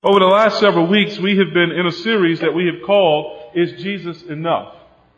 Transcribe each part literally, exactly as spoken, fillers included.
Over the last several weeks, we have been in a series that we have called, Is Jesus Enough?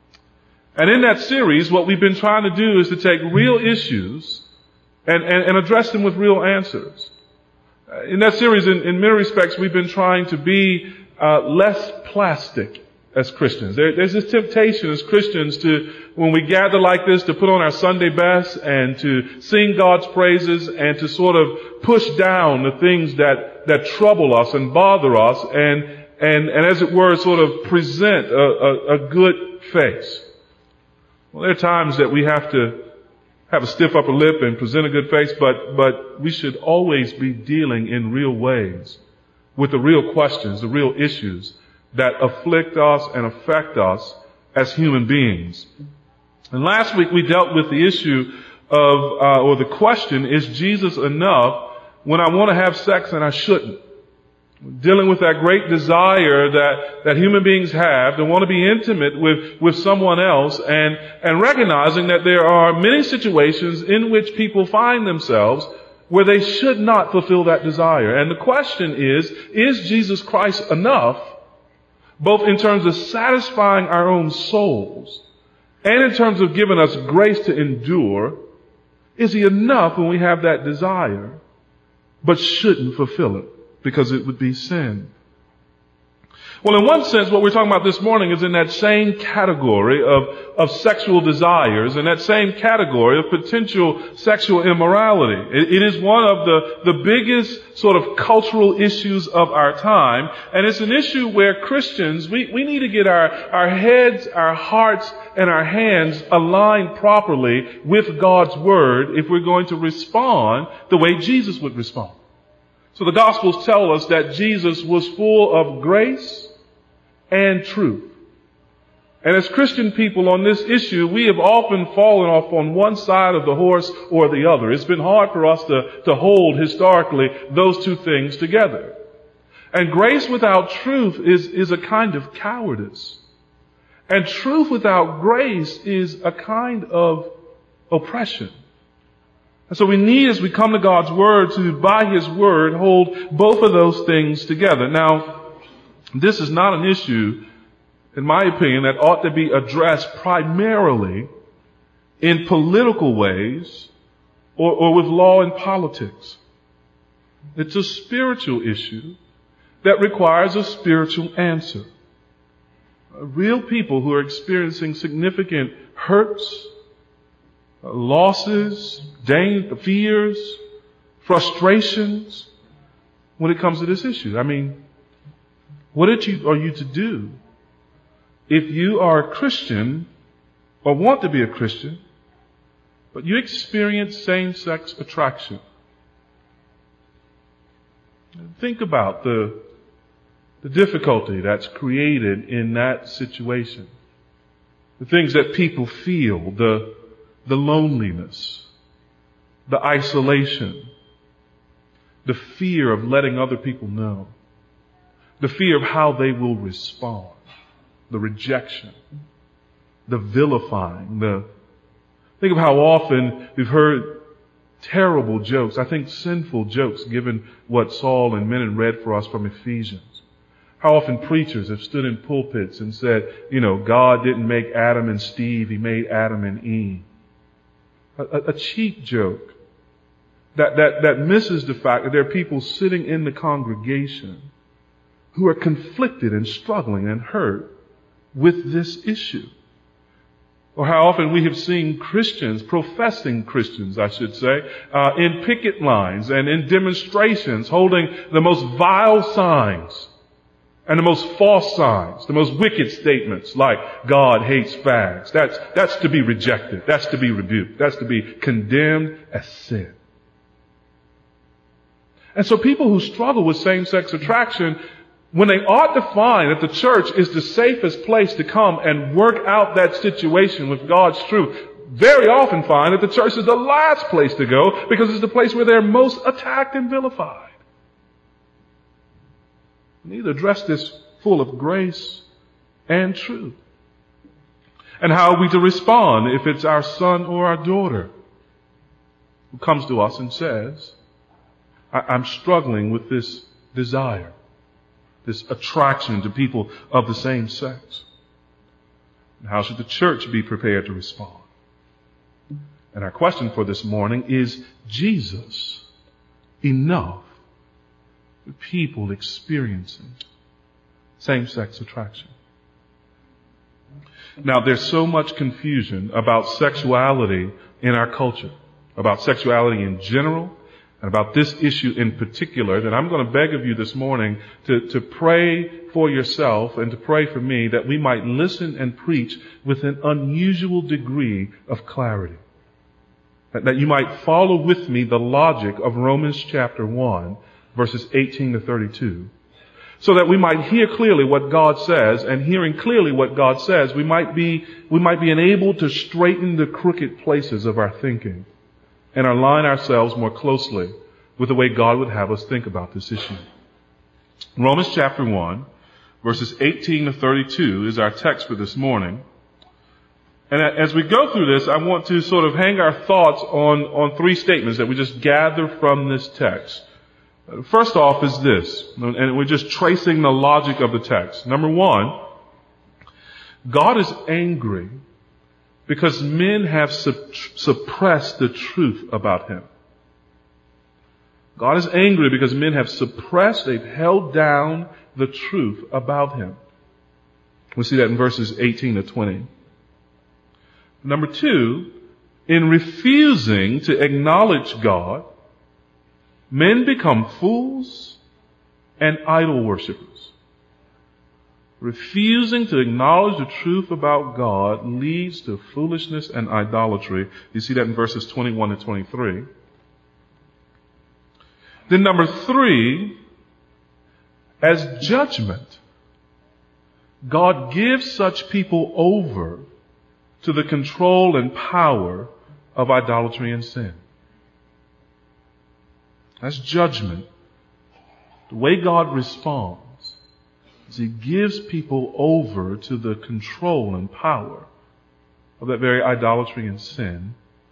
And in that series, what we've been trying to do is to take real issues and, and, and address them with real answers. In that series, in, in many respects, we've been trying to be uh, less plastic as Christians. There, there's this temptation as Christians to, when we gather like this, to put on our Sunday best and to sing God's praises and to sort of push down the things that, that trouble us and bother us and, and, and as it were, sort of present a, a, a good face. Well, there are times that we have to have a stiff upper lip and present a good face, but, but we should always be dealing in real ways with the real questions, the real issues that afflict us and affect us as human beings. And last week we dealt with the issue of, uh, or the question, is Jesus enough when I want to have sex and I shouldn't? Dealing with that great desire that, that human beings have to want to be intimate with, with someone else and, and recognizing that there are many situations in which people find themselves where they should not fulfill that desire. And the question is, is Jesus Christ enough, both in terms of satisfying our own souls and in terms of giving us grace to endure? Is he enough when we have that desire, but shouldn't fulfill it because it would be sin? Well, in one sense, what we're talking about this morning is in that same category of, of sexual desires, and that same category of potential sexual immorality. It, it is one of the, the biggest sort of cultural issues of our time, and it's an issue where Christians, we, we need to get our, our heads, our hearts, and our hands aligned properly with God's Word if we're going to respond the way Jesus would respond. So the Gospels tell us that Jesus was full of grace and truth. And as Christian people on this issue, we have often fallen off on one side of the horse or the other. It's been hard for us to, to hold historically those two things together. And grace without truth is, is a kind of cowardice. And truth without grace is a kind of oppression. And so we need, as we come to God's Word, to, by His Word, hold both of those things together. Now, this is not an issue, in my opinion, that ought to be addressed primarily in political ways or, or with law and politics. It's a spiritual issue that requires a spiritual answer. Real people who are experiencing significant hurts, losses, dangers, fears, frustrations when it comes to this issue. I mean, what are you, are you to do if you are a Christian or want to be a Christian, but you experience same-sex attraction? Think about the, the difficulty that's created in that situation. The things that people feel, the, the loneliness, the isolation, the fear of letting other people know, the fear of how they will respond, the rejection, the vilifying, the, think of how often we've heard terrible jokes, I think sinful jokes, given what Saul and Menon read for us from Ephesians. How often preachers have stood in pulpits and said, you know, God didn't make Adam and Steve, He made Adam and Eve. A, a, a cheap joke that, that, that misses the fact that there are people sitting in the congregation who are conflicted and struggling and hurt with this issue. Or how often we have seen Christians, professing Christians, I should say, uh, in picket lines and in demonstrations holding the most vile signs and the most false signs, the most wicked statements like God hates fags. That's, that's to be rejected. That's to be rebuked. That's to be condemned as sin. And so people who struggle with same-sex attraction, when they ought to find that the church is the safest place to come and work out that situation with God's truth, very often find that the church is the last place to go because it's the place where they're most attacked and vilified. We need to address this full of grace and truth. And how are we to respond if it's our son or our daughter who comes to us and says, I- I'm struggling with this desire. this attraction to people of the same sex? And how should the church be prepared to respond? And our question for this morning is, Jesus enough for people experiencing same-sex attraction? Now, there's so much confusion about sexuality in our culture, about sexuality in general, and about this issue in particular, that I'm going to beg of you this morning to, to pray for yourself and to pray for me that we might listen and preach with an unusual degree of clarity. That, that you might follow with me the logic of Romans chapter one, verses eighteen to thirty-two. So that we might hear clearly what God says, and hearing clearly what God says, we might be, we might be enabled to straighten the crooked places of our thinking and align ourselves more closely with the way God would have us think about this issue. Romans chapter one, verses eighteen to thirty-two is our text for this morning. And as we go through this, I want to sort of hang our thoughts on, on three statements that we just gather from this text. First off is this, and we're just tracing the logic of the text. Number one, God is angry because men have sup- suppressed the truth about Him. God is angry because men have suppressed, they've held down the truth about Him. We see that in verses eighteen to twenty. Number two, in refusing to acknowledge God, men become fools and idol worshippers. Refusing to acknowledge the truth about God leads to foolishness and idolatry. You see that in verses twenty-one to twenty-three. Then number three, as judgment, God gives such people over to the control and power of idolatry and sin. That's judgment. The way God responds is He gives people over to the control and power of that very idolatry and sin.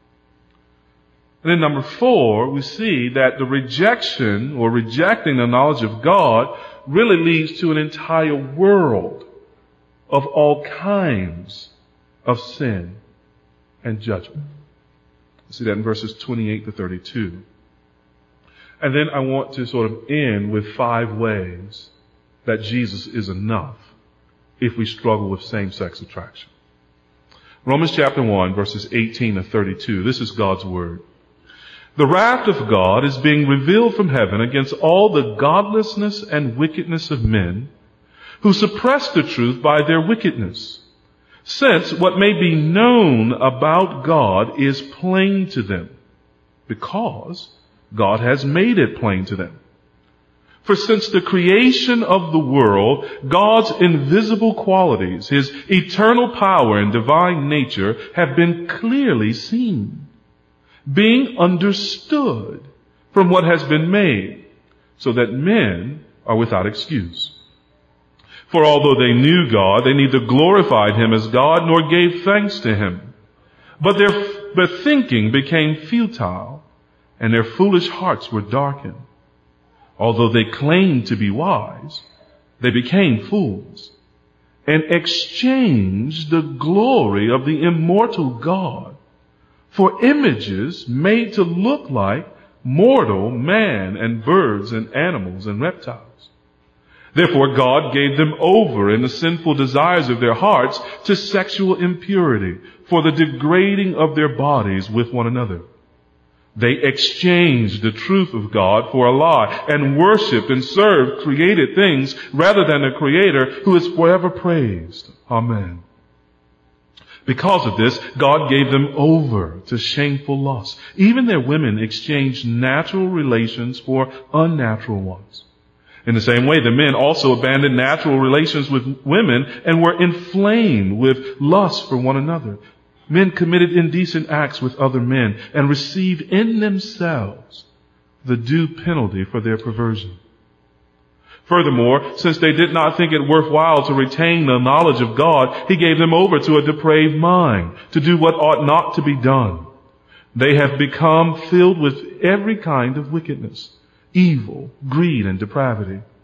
And then number four, we see that the rejection or rejecting the knowledge of God really leads to an entire world of all kinds of sin and judgment. We see that in verses twenty-eight to thirty-two. And then I want to sort of end with five ways that Jesus is enough if we struggle with same-sex attraction. Romans chapter one, verses eighteen to thirty-two. This is God's word. The wrath of God is being revealed from heaven against all the godlessness and wickedness of men who suppress the truth by their wickedness, since what may be known about God is plain to them, because God has made it plain to them. For since the creation of the world, God's invisible qualities, His eternal power and divine nature have been clearly seen, being understood from what has been made, so that men are without excuse. For although they knew God, they neither glorified Him as God nor gave thanks to Him. But their, their thinking became futile, and their foolish hearts were darkened. Although they claimed to be wise, they became fools and exchanged the glory of the immortal God for images made to look like mortal man and birds and animals and reptiles. Therefore God gave them over in the sinful desires of their hearts to sexual impurity for the degrading of their bodies with one another. They exchanged the truth of God for a lie and worshiped and served created things rather than the Creator, who is forever praised. Amen. Because of this, God gave them over to shameful lusts. Even their women exchanged natural relations for unnatural ones. In the same way, the men also abandoned natural relations with women and were inflamed with lust for one another. Men committed indecent acts with other men and received in themselves the due penalty for their perversion. Furthermore, since they did not think it worthwhile to retain the knowledge of God, He gave them over to a depraved mind to do what ought not to be done. They have become filled with every kind of wickedness, evil, greed, and depravity.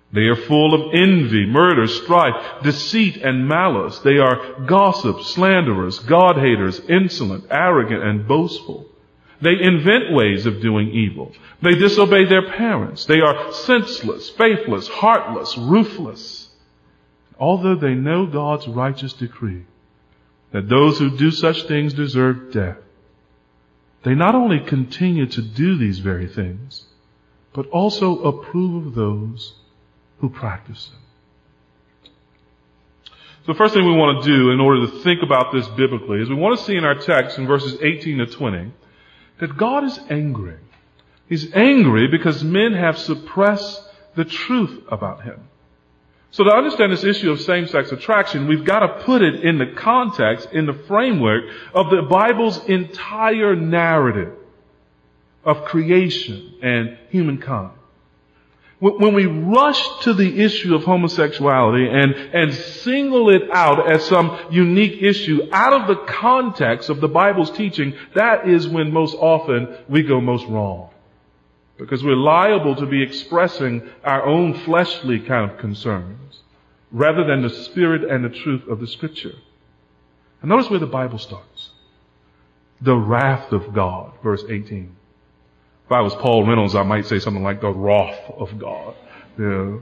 They are full of envy, murder, strife, deceit, and malice. They are gossips, slanderers, God-haters, insolent, arrogant, and boastful. They invent ways of doing evil. They disobey their parents. They are senseless, faithless, heartless, ruthless. Although they know God's righteous decree that those who do such things deserve death, they not only continue to do these very things, but also approve of those who practice them. So the first thing we want to do in order to think about this biblically is we want to see in our text in verses eighteen to twenty that God is angry. He's angry because men have suppressed the truth about Him. So to understand this issue of same-sex attraction, we've got to put it in the context, in the framework of the Bible's entire narrative of creation and humankind. When we rush to the issue of homosexuality and, and single it out as some unique issue out of the context of the Bible's teaching, that is when most often we go most wrong. Because we're liable to be expressing our own fleshly kind of concerns rather than the spirit and the truth of the Scripture. And notice where the Bible starts. The wrath of God, verse eighteen. If I was Paul Reynolds, I might say something like the wrath of God. Yeah.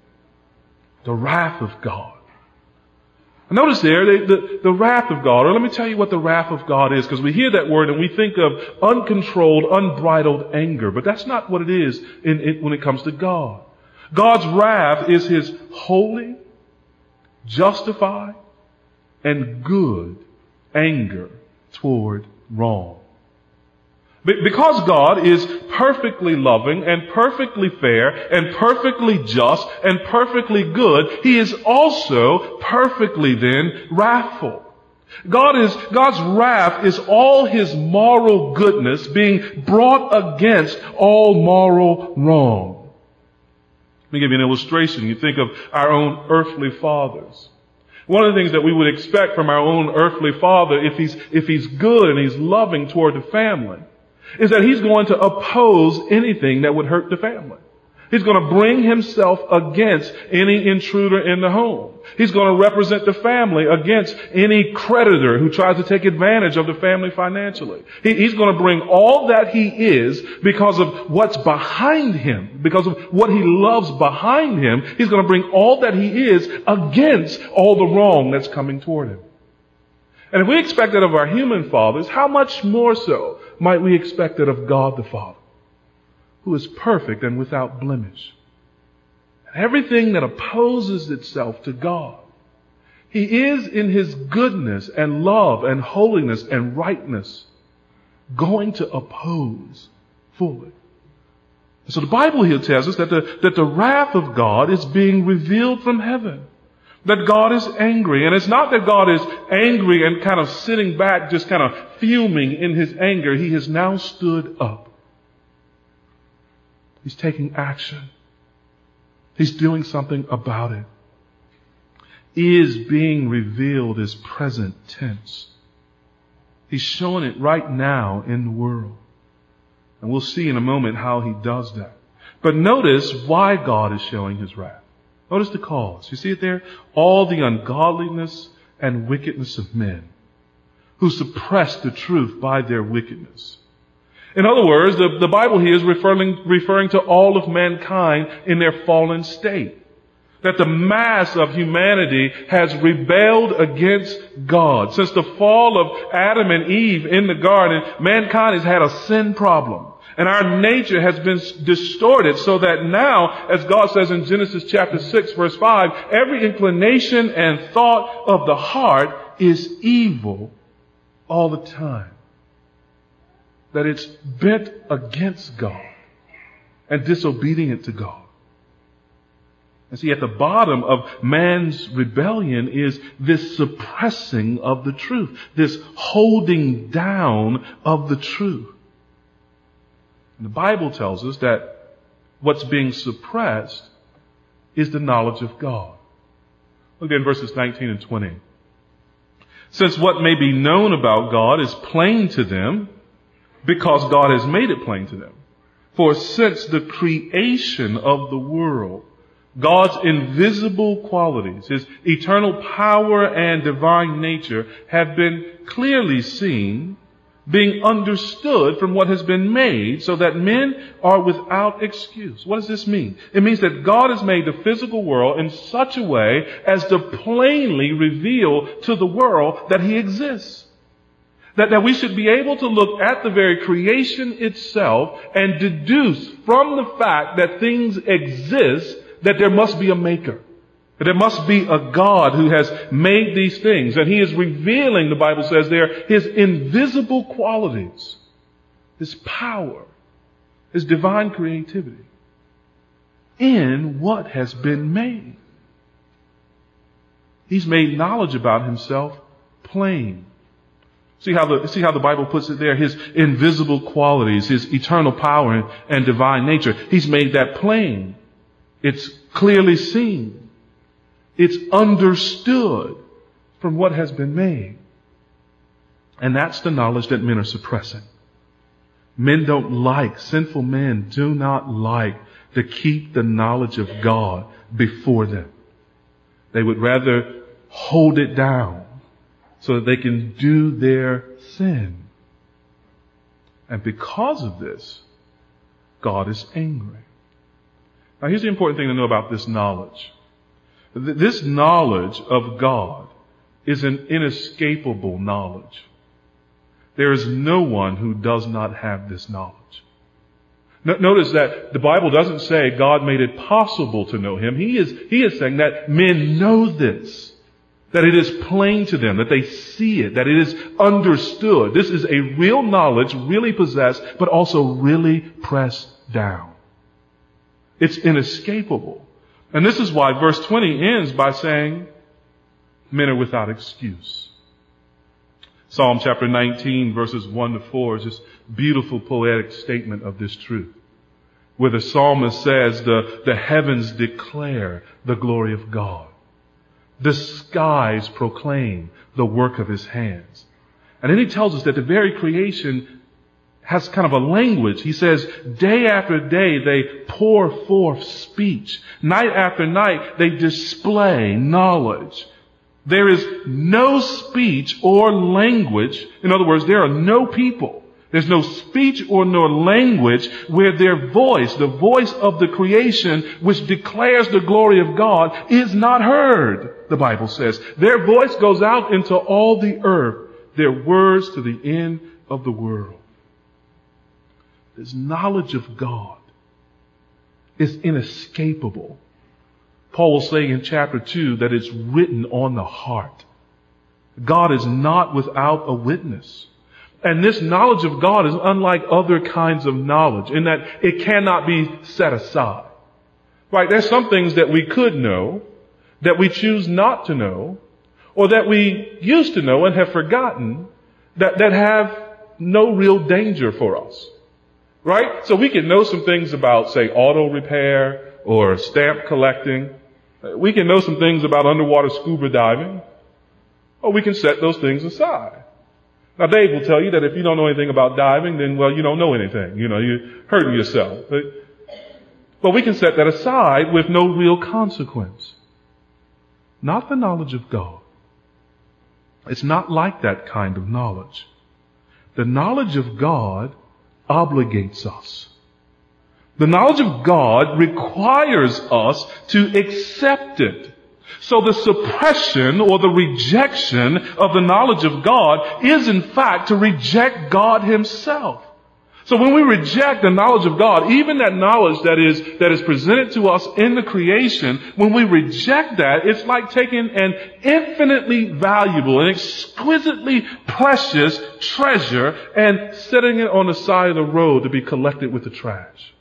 The wrath of God. Notice there, the, the, the wrath of God, or let me tell you what the wrath of God is, because we hear that word and we think of uncontrolled, unbridled anger, but that's not what it is in, in, when it comes to God. God's wrath is His holy, justified, and good anger toward wrong. Because God is perfectly loving and perfectly fair and perfectly just and perfectly good, He is also perfectly then wrathful. God is, God's wrath is all His moral goodness being brought against all moral wrong. Let me give you an illustration. You think of our own earthly fathers. One of the things that we would expect from our own earthly father, if he's, if he's good and he's loving toward the family, is that He's going to oppose anything that would hurt the family. He's going to bring Himself against any intruder in the home. He's going to represent the family against any creditor who tries to take advantage of the family financially. He, he's going to bring all that He is because of what's behind Him, because of what He loves behind Him. He's going to bring all that He is against all the wrong that's coming toward Him. And if we expect that of our human fathers, how much more so might we expect it of God the Father, who is perfect and without blemish? And everything that opposes itself to God, He is in His goodness and love and holiness and rightness going to oppose fully. And so the Bible here tells us that the, that the wrath of God is being revealed from heaven. That God is angry. And it's not that God is angry and kind of sitting back, just kind of fuming in His anger. He has now stood up. He's taking action. He's doing something about it. Is being revealed is present tense. He's showing it right now in the world. And we'll see in a moment how He does that. But notice why God is showing His wrath. Notice the cause. You see it there? All the ungodliness and wickedness of men who suppress the truth by their wickedness. In other words, the, the Bible here is referring, referring to all of mankind in their fallen state. That the mass of humanity has rebelled against God. Since the fall of Adam and Eve in the garden, mankind has had a sin problem. And our nature has been distorted so that now, as God says in Genesis chapter six verse five, every inclination and thought of the heart is evil all the time. That it's bent against God and disobedient to God. And see, at the bottom of man's rebellion is this suppressing of the truth, this holding down of the truth. And the Bible tells us that what's being suppressed is the knowledge of God. Look at verses nineteen and twenty. Since what may be known about God is plain to them, because God has made it plain to them. For since the creation of the world, God's invisible qualities, His eternal power and divine nature have been clearly seen, being understood from what has been made, so that men are without excuse. What does this mean? It means that God has made the physical world in such a way as to plainly reveal to the world that He exists. That, that we should be able to look at the very creation itself and deduce from the fact that things exist that there must be a maker. That there must be a God who has made these things. And He is revealing, the Bible says there, His invisible qualities, His power, His divine creativity in what has been made. He's made knowledge about Himself plain. See how the, see how the Bible puts it there? His invisible qualities, His eternal power and, and divine nature. He's made that plain. It's clearly seen. It's understood from what has been made. And that's the knowledge that men are suppressing. Men don't like, sinful men do not like to keep the knowledge of God before them. They would rather hold it down so that they can do their sin. And because of this, God is angry. Now here's the important thing to know about this knowledge. This knowledge of God is an inescapable knowledge. There is no one who does not have this knowledge. Notice that the Bible doesn't say God made it possible to know Him. He is, He is saying that men know this. That it is plain to them, that they see it, that it is understood. This is a real knowledge, really possessed, but also really pressed down. It's inescapable. And this is why verse twenty ends by saying, men are without excuse. Psalm chapter nineteen, verses one to four is this beautiful poetic statement of this truth, where the psalmist says, the, the heavens declare the glory of God. The skies proclaim the work of His hands. And then he tells us that the very creation has kind of a language. He says, day after day they pour forth speech. Night after night they display knowledge. There is no speech or language. In other words, there are no people. There's no speech or no language where their voice, the voice of the creation which declares the glory of God, is not heard, the Bible says. Their voice goes out into all the earth, their words to the end of the world. This knowledge of God is inescapable. Paul will say in chapter two that it's written on the heart. God is not without a witness. And this knowledge of God is unlike other kinds of knowledge in that it cannot be set aside. Right? There's some things that we could know, that we choose not to know, or that we used to know and have forgotten, that, that have no real danger for us. Right? So we can know some things about, say, auto repair or stamp collecting. We can know some things about underwater scuba diving, or we can set those things aside. Now, Dave will tell you that if you don't know anything about diving, then, well, you don't know anything. You know, you're hurting yourself. But, but we can set that aside with no real consequence. Not the knowledge of God. It's not like that kind of knowledge. The knowledge of God obligates us. The knowledge of God requires us to accept it. So the suppression or the rejection of the knowledge of God is in fact to reject God Himself. So when we reject the knowledge of God, even that knowledge that is, that is presented to us in the creation, when we reject that, it's like taking an infinitely valuable and exquisitely precious treasure and setting it on the side of the road to be collected with the trash.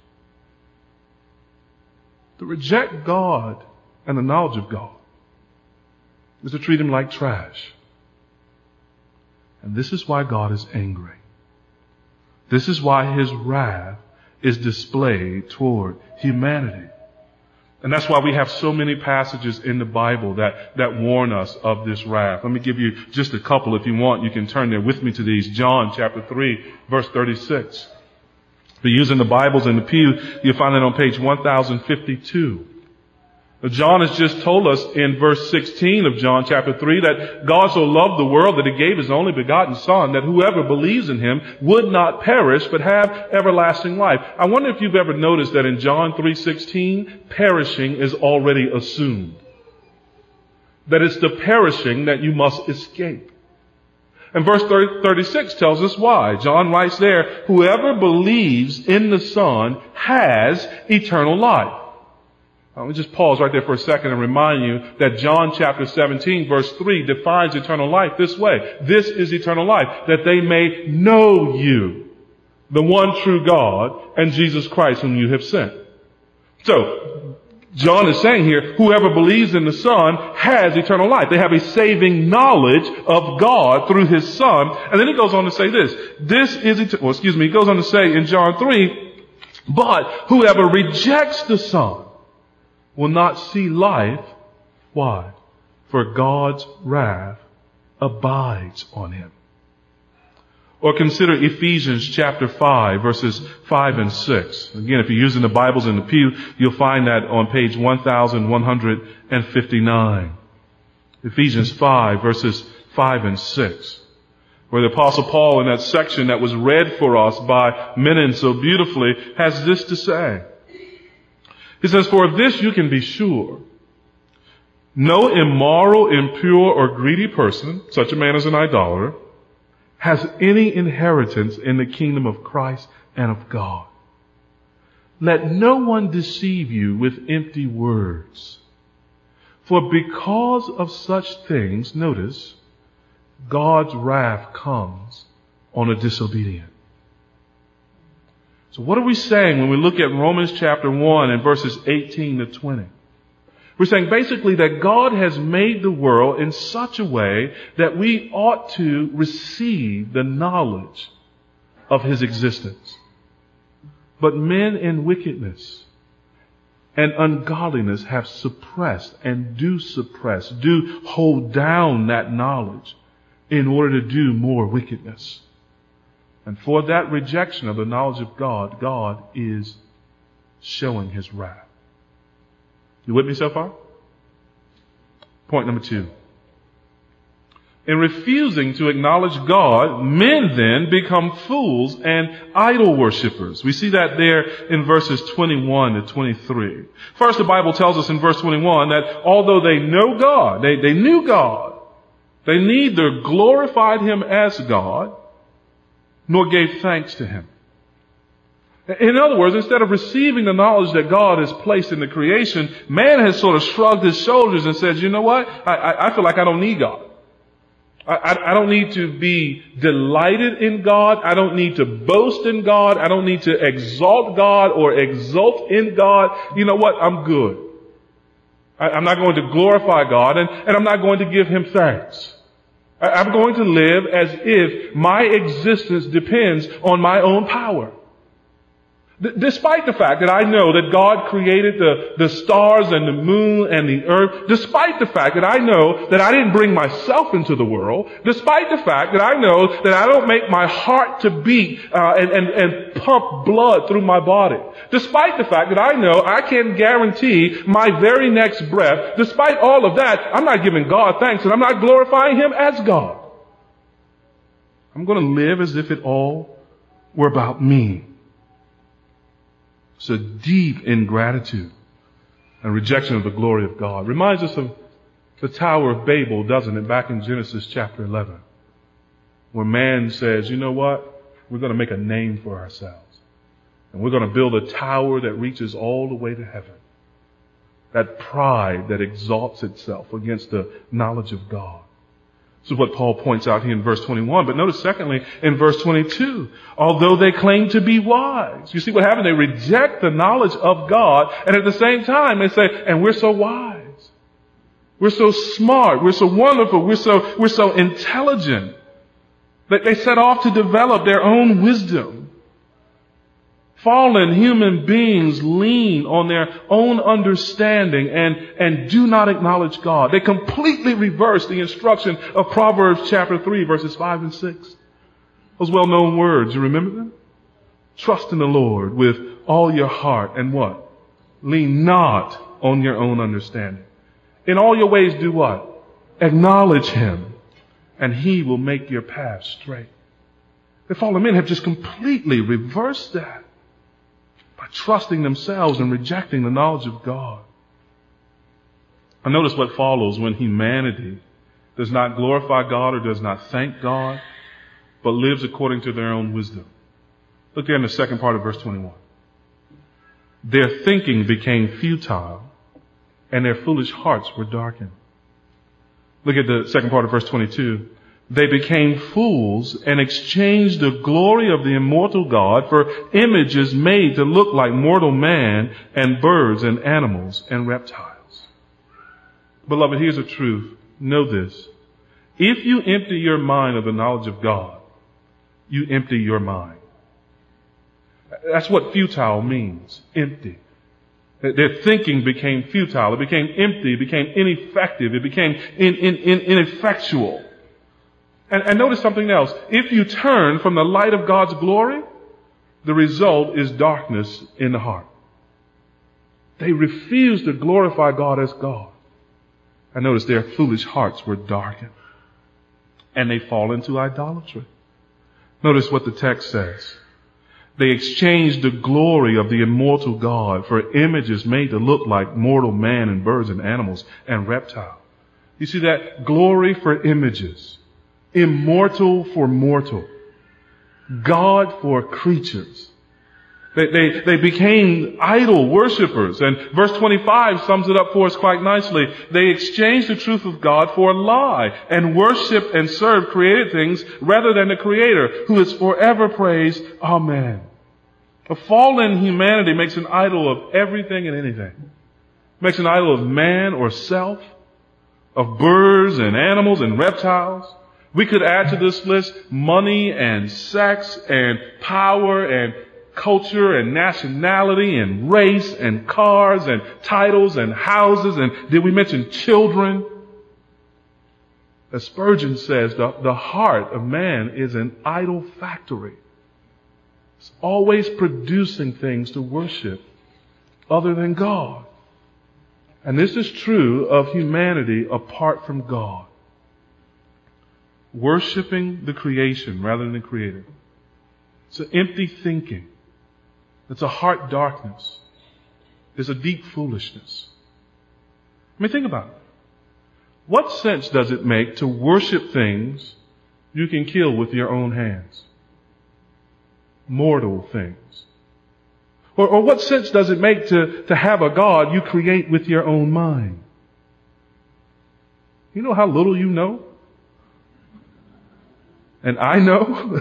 To reject God and the knowledge of God is to treat Him like trash. And this is why God is angry. This is why His wrath is displayed toward humanity. And that's why we have so many passages in the Bible that, that warn us of this wrath. Let me give you just a couple if you want. You can turn there with me to these. John chapter three, verse thirty-six. If you're using the Bibles in the pew, you'll find it on page one thousand fifty-two. John has just told us in verse sixteen of John chapter three that God so loved the world that he gave his only begotten Son, that whoever believes in him would not perish but have everlasting life. I wonder if you've ever noticed that in John three sixteen, perishing is already assumed. That it's the perishing that you must escape. And verse thirty-six tells us why. John writes there, whoever believes in the Son has eternal life. Let me just pause right there for a second and remind you that John chapter seventeen verse three defines eternal life this way. This is eternal life, that they may know you, the one true God, and Jesus Christ whom you have sent. So, John is saying here, whoever believes in the Son has eternal life. They have a saving knowledge of God through his Son. And then he goes on to say this. This is, et- well, excuse me, he goes on to say in John three, but whoever rejects the Son will not see life. Why? For God's wrath abides on him. Or consider Ephesians chapter five, verses five and six. Again, if you're using the Bibles in the pew, you'll find that on page one thousand one hundred fifty-nine. Ephesians five, verses five and six. Where the Apostle Paul, in that section that was read for us by Menon so beautifully, has this to say. He says, for of this you can be sure. No immoral, impure, or greedy person, such a man as an idolater, has any inheritance in the kingdom of Christ and of God. Let no one deceive you with empty words. For because of such things, notice, God's wrath comes on a disobedient. So what are we saying when we look at Romans chapter one and verses eighteen to twenty? We're saying basically that God has made the world in such a way that we ought to receive the knowledge of his existence. But men in wickedness and ungodliness have suppressed and do suppress, do hold down that knowledge in order to do more wickedness. And for that rejection of the knowledge of God, God is showing his wrath. You with me so far? Point number two. In refusing to acknowledge God, men then become fools and idol worshippers. We see that there in verses twenty-one to twenty-three. First, the Bible tells us in verse twenty-one that although they know God, they, they knew God, they neither glorified him as God, nor gave thanks to him. In other words, instead of receiving the knowledge that God has placed in the creation, man has sort of shrugged his shoulders and said, you know what? I, I, I feel like I don't need God. I, I, I don't need to be delighted in God. I don't need to boast in God. I don't need to exalt God or exult in God. You know what? I'm good. I, I'm not going to glorify God, and, and I'm not going to give him thanks. I'm going to live as if my existence depends on my own power. D- despite the fact that I know that God created the, the stars and the moon and the earth, despite the fact that I know that I didn't bring myself into the world, despite the fact that I know that I don't make my heart to beat uh, and, and, and pump blood through my body, despite the fact that I know I can guarantee my very next breath, despite all of that, I'm not giving God thanks and I'm not glorifying him as God. I'm going to live as if it all were about me. It's a deep ingratitude and rejection of the glory of God. Reminds us of the Tower of Babel, doesn't it? Back in Genesis chapter eleven, where man says, you know what? We're going to make a name for ourselves. And we're going to build a tower that reaches all the way to heaven. That pride that exalts itself against the knowledge of God. This is what Paul points out here in verse twenty-one. But notice secondly, in verse twenty-two, although they claim to be wise. You see what happened? They reject the knowledge of God, and at the same time they say, and we're so wise. We're so smart. We're so wonderful. We're so, we're so intelligent. That they set off to develop their own wisdom. Fallen human beings lean on their own understanding and, and do not acknowledge God. They completely reverse the instruction of Proverbs chapter three, verses five and six. Those well-known words, you remember them? Trust in the Lord with all your heart and what? Lean not on your own understanding. In all your ways, do what? Acknowledge him, and he will make your path straight. The fallen men have just completely reversed that by trusting themselves and rejecting the knowledge of God. I notice what follows when humanity does not glorify God or does not thank God, but lives according to their own wisdom. Look there in the second part of verse twenty-one. Their thinking became futile, and their foolish hearts were darkened. Look at the second part of verse twenty-two. They became fools and exchanged the glory of the immortal God for images made to look like mortal man and birds and animals and reptiles. Beloved, here's the truth. Know this. If you empty your mind of the knowledge of God, you empty your mind. That's what futile means. Empty. Their thinking became futile. It became empty. It became ineffective. It became in, in, in, ineffectual. And, and notice something else. If you turn from the light of God's glory, the result is darkness in the heart. They refuse to glorify God as God. And notice their foolish hearts were darkened. And they fall into idolatry. Notice what the text says. They exchanged the glory of the immortal God for images made to look like mortal man and birds and animals and reptiles. You see that? Glory for images. Immortal for mortal. God for creatures. They, they, they became idol worshipers. And verse twenty-five sums it up for us quite nicely. They exchanged the truth of God for a lie and worship and serve created things rather than the Creator, who is forever praised. Amen. A fallen humanity makes an idol of everything and anything. Makes an idol of man or self, of birds and animals and reptiles. We could add to this list money and sex and power and culture and nationality and race and cars and titles and houses, and did we mention children? As Spurgeon says, the, the heart of man is an idol factory. It's always producing things to worship other than God. And this is true of humanity apart from God. Worshipping the creation rather than the Creator. It's an empty thinking. It's a heart darkness. It's a deep foolishness. I mean, think about it. What sense does it make to worship things you can kill with your own hands? Mortal things. Or, or what sense does it make to, to have a God you create with your own mind? You know how little you know? And I know?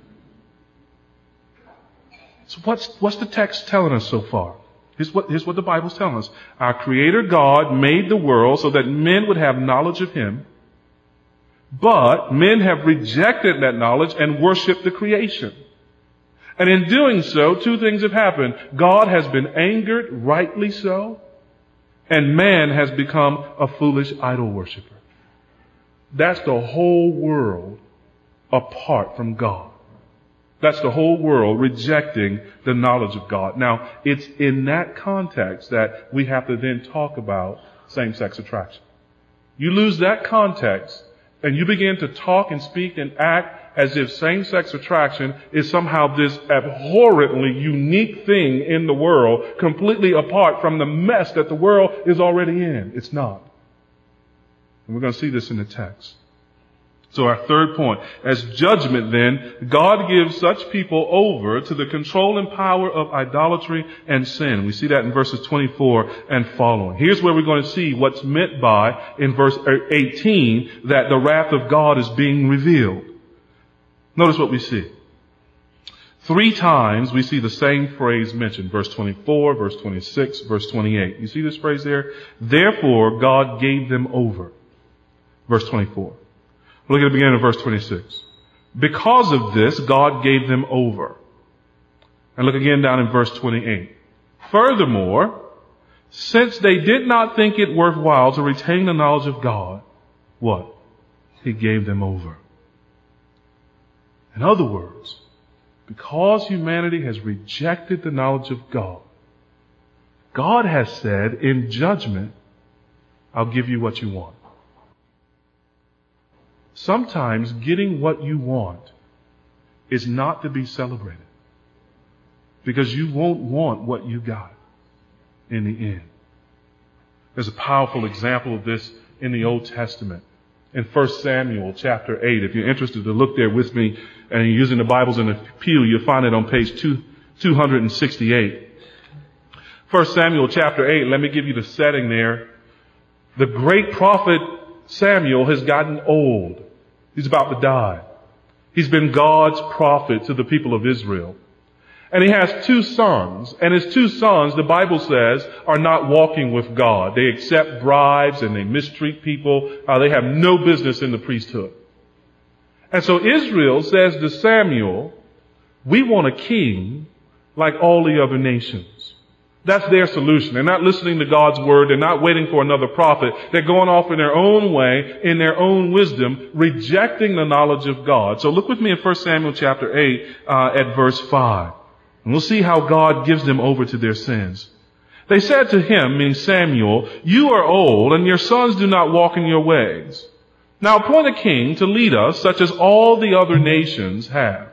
So what's, what's the text telling us so far? Here's what, here's what the Bible's telling us. Our Creator God made the world so that men would have knowledge of Him. But men have rejected that knowledge and worshiped the creation. And in doing so, two things have happened. God has been angered, rightly so, and man has become a foolish idol worshiper. That's the whole world apart from God. That's the whole world rejecting the knowledge of God. Now, it's in that context that we have to then talk about same-sex attraction. You lose that context and you begin to talk and speak and act as if same-sex attraction is somehow this abhorrently unique thing in the world, completely apart from the mess that the world is already in. It's not. And we're going to see this in the text. So our third point, as judgment then, God gives such people over to the control and power of idolatry and sin. We see that in verses twenty-four and following. Here's where we're going to see what's meant by, in verse eighteen, that the wrath of God is being revealed. Notice what we see. Three times we see the same phrase mentioned. Verse twenty-four, verse twenty-six, verse twenty-eight. You see this phrase there? Therefore God gave them over. Verse twenty-four. Look at the beginning of verse twenty-six. Because of this, God gave them over. And look again down in verse twenty-eight. Furthermore, since they did not think it worthwhile to retain the knowledge of God, what? He gave them over. In other words, because humanity has rejected the knowledge of God, God has said in judgment, I'll give you what you want. Sometimes getting what you want is not to be celebrated, because you won't want what you got in the end. There's a powerful example of this in the Old Testament. In First Samuel chapter eight, if you're interested to look there with me and you're using the Bibles in the pew, you'll find it on page two, two sixty-eight. First Samuel chapter eight, let me give you the setting there. The great prophet Samuel has gotten old. He's about to die. He's been God's prophet to the people of Israel. And he has two sons, and his two sons, the Bible says, are not walking with God. They accept bribes and they mistreat people. Uh, they have no business in the priesthood. And so Israel says to Samuel, we want a king like all the other nations. That's their solution. They're not listening to God's word. They're not waiting for another prophet. They're going off in their own way, in their own wisdom, rejecting the knowledge of God. So look with me in First Samuel chapter eight uh, at verse five. And we'll see how God gives them over to their sins. They said to him, meaning Samuel, you are old, and your sons do not walk in your ways. Now appoint a king to lead us, such as all the other nations have.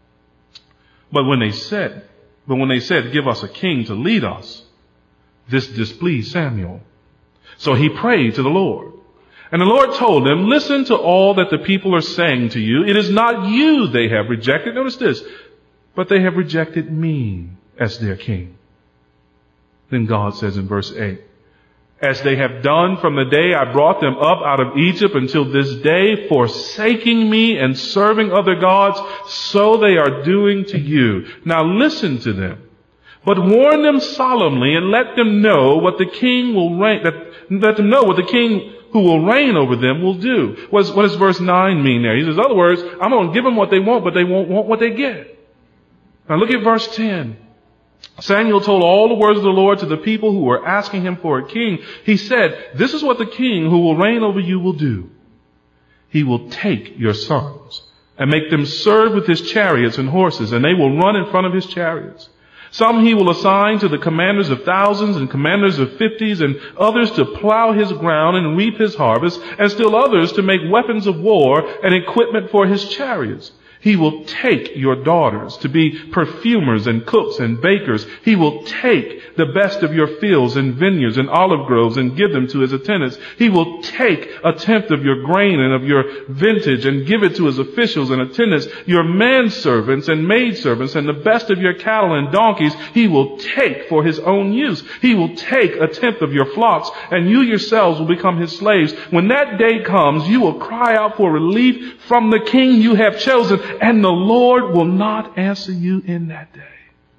But when they said, but when they said, give us a king to lead us, this displeased Samuel. So he prayed to the Lord. And the Lord told him, listen to all that the people are saying to you. It is not you they have rejected. Notice this. But they have rejected me as their king. Then God says in verse eight, as they have done from the day I brought them up out of Egypt until this day, forsaking me and serving other gods, so they are doing to you. Now listen to them, but warn them solemnly and let them know what the king will reign, that, let them know what the king who will reign over them will do. What, is, what does verse nine mean there? He says, in other words, I'm going to give them what they want, but they won't want what they get. Now look at verse ten. Samuel told all the words of the Lord to the people who were asking him for a king. He said, this is what the king who will reign over you will do. He will take your sons and make them serve with his chariots and horses, and they will run in front of his chariots. Some he will assign to the commanders of thousands and commanders of fifties, and others to plow his ground and reap his harvest, and still others to make weapons of war and equipment for his chariots. He will take your daughters to be perfumers and cooks and bakers. He will take the best of your fields and vineyards and olive groves and give them to his attendants. He will take a tenth of your grain and of your vintage and give it to his officials and attendants, your manservants and maidservants, and the best of your cattle and donkeys he will take for his own use. He will take a tenth of your flocks, and you yourselves will become his slaves. When that day comes, you will cry out for relief from the king you have chosen, and the Lord will not answer you in that day.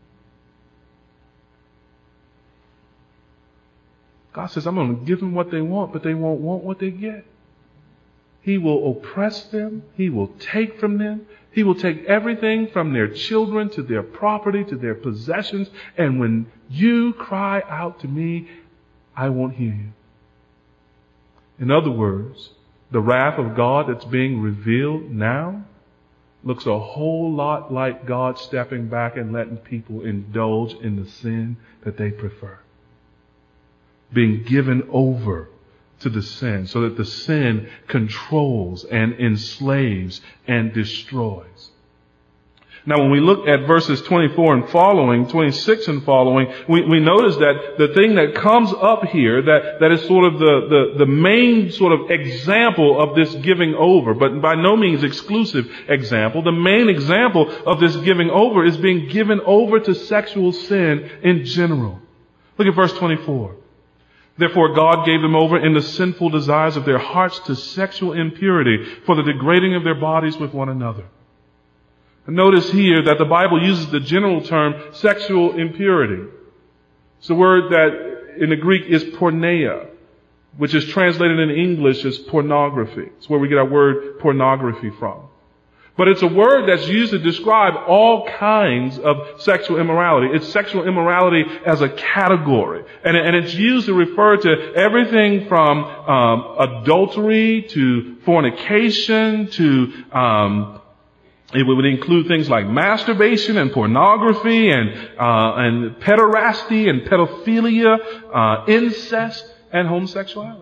God says, I'm going to give them what they want, but they won't want what they get. He will oppress them. He will take from them. He will take everything from their children to their property, to their possessions. And when you cry out to me, I won't hear you. In other words, the wrath of God that's being revealed now looks a whole lot like God stepping back and letting people indulge in the sin that they prefer. Being given over to the sin so that the sin controls and enslaves and destroys. Now when we look at verses twenty-four and following, twenty-six and following, we, we notice that the thing that comes up here, that, that is sort of the, the, the main sort of example of this giving over, but by no means exclusive example. The main example of this giving over is being given over to sexual sin in general. Look at verse twenty-four. Therefore God gave them over in the sinful desires of their hearts to sexual impurity, for the degrading of their bodies with one another. Notice here that the Bible uses the general term sexual impurity. It's the word that in the Greek is porneia, which is translated in English as pornography. It's where we get our word pornography from. But it's a word that's used to describe all kinds of sexual immorality. It's sexual immorality as a category. And, and it's used to refer to everything from um, adultery to fornication to um It would include things like masturbation and pornography and uh, and pederasty and pedophilia, uh, incest, and homosexuality.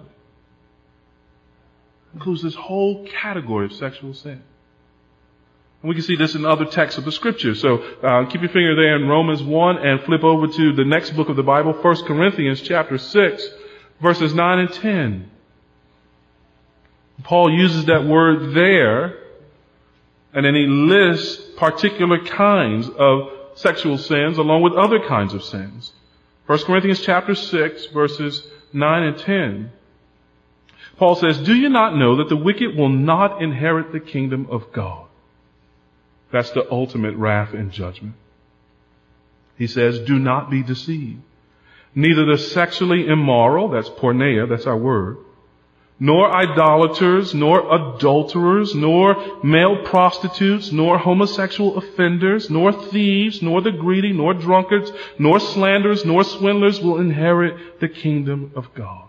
It includes this whole category of sexual sin. And we can see this in other texts of the Scripture. So uh, keep your finger there in Romans one and flip over to the next book of the Bible, First Corinthians chapter six, verses nine and ten. Paul uses that word there, and then he lists particular kinds of sexual sins along with other kinds of sins. First Corinthians chapter six, verses nine and ten. Paul says, "Do you not know that the wicked will not inherit the kingdom of God?" That's the ultimate wrath and judgment. He says, "Do not be deceived. Neither the sexually immoral," that's porneia, that's our word, "nor idolaters, nor adulterers, nor male prostitutes, nor homosexual offenders, nor thieves, nor the greedy, nor drunkards, nor slanderers, nor swindlers will inherit the kingdom of God."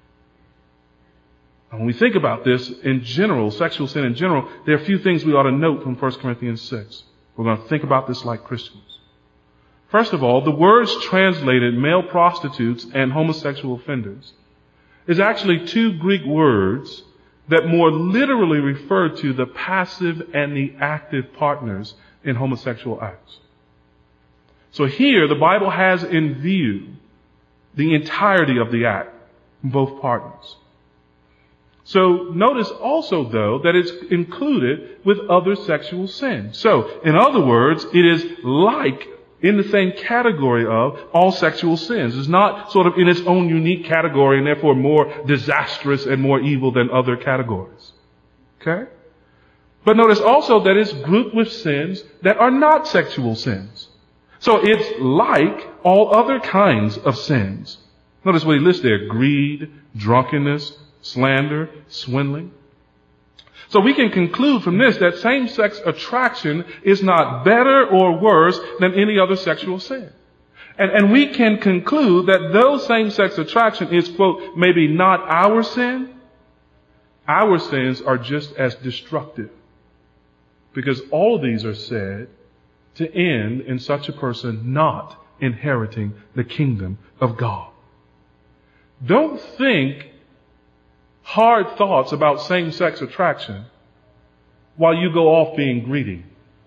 And when we think about this in general, sexual sin in general, there are a few things we ought to note from First Corinthians six. We're going to think about this like Christians. First of all, the words translated male prostitutes and homosexual offenders is actually two Greek words that more literally refer to the passive and the active partners in homosexual acts. So here, the Bible has in view the entirety of the act from both partners. So notice also, though, that it's included with other sexual sins. So, in other words, it is like in the same category of all sexual sins. It's not sort of in its own unique category and therefore more disastrous and more evil than other categories. Okay? But notice also that it's grouped with sins that are not sexual sins. So it's like all other kinds of sins. Notice what he lists there: greed, drunkenness, slander, swindling. So we can conclude from this that same-sex attraction is not better or worse than any other sexual sin. And, and we can conclude that though same-sex attraction is, quote, maybe not our sin, our sins are just as destructive. Because all of these are said to end in such a person not inheriting the kingdom of God. Don't think hard thoughts about same-sex attraction while you go off being greedy.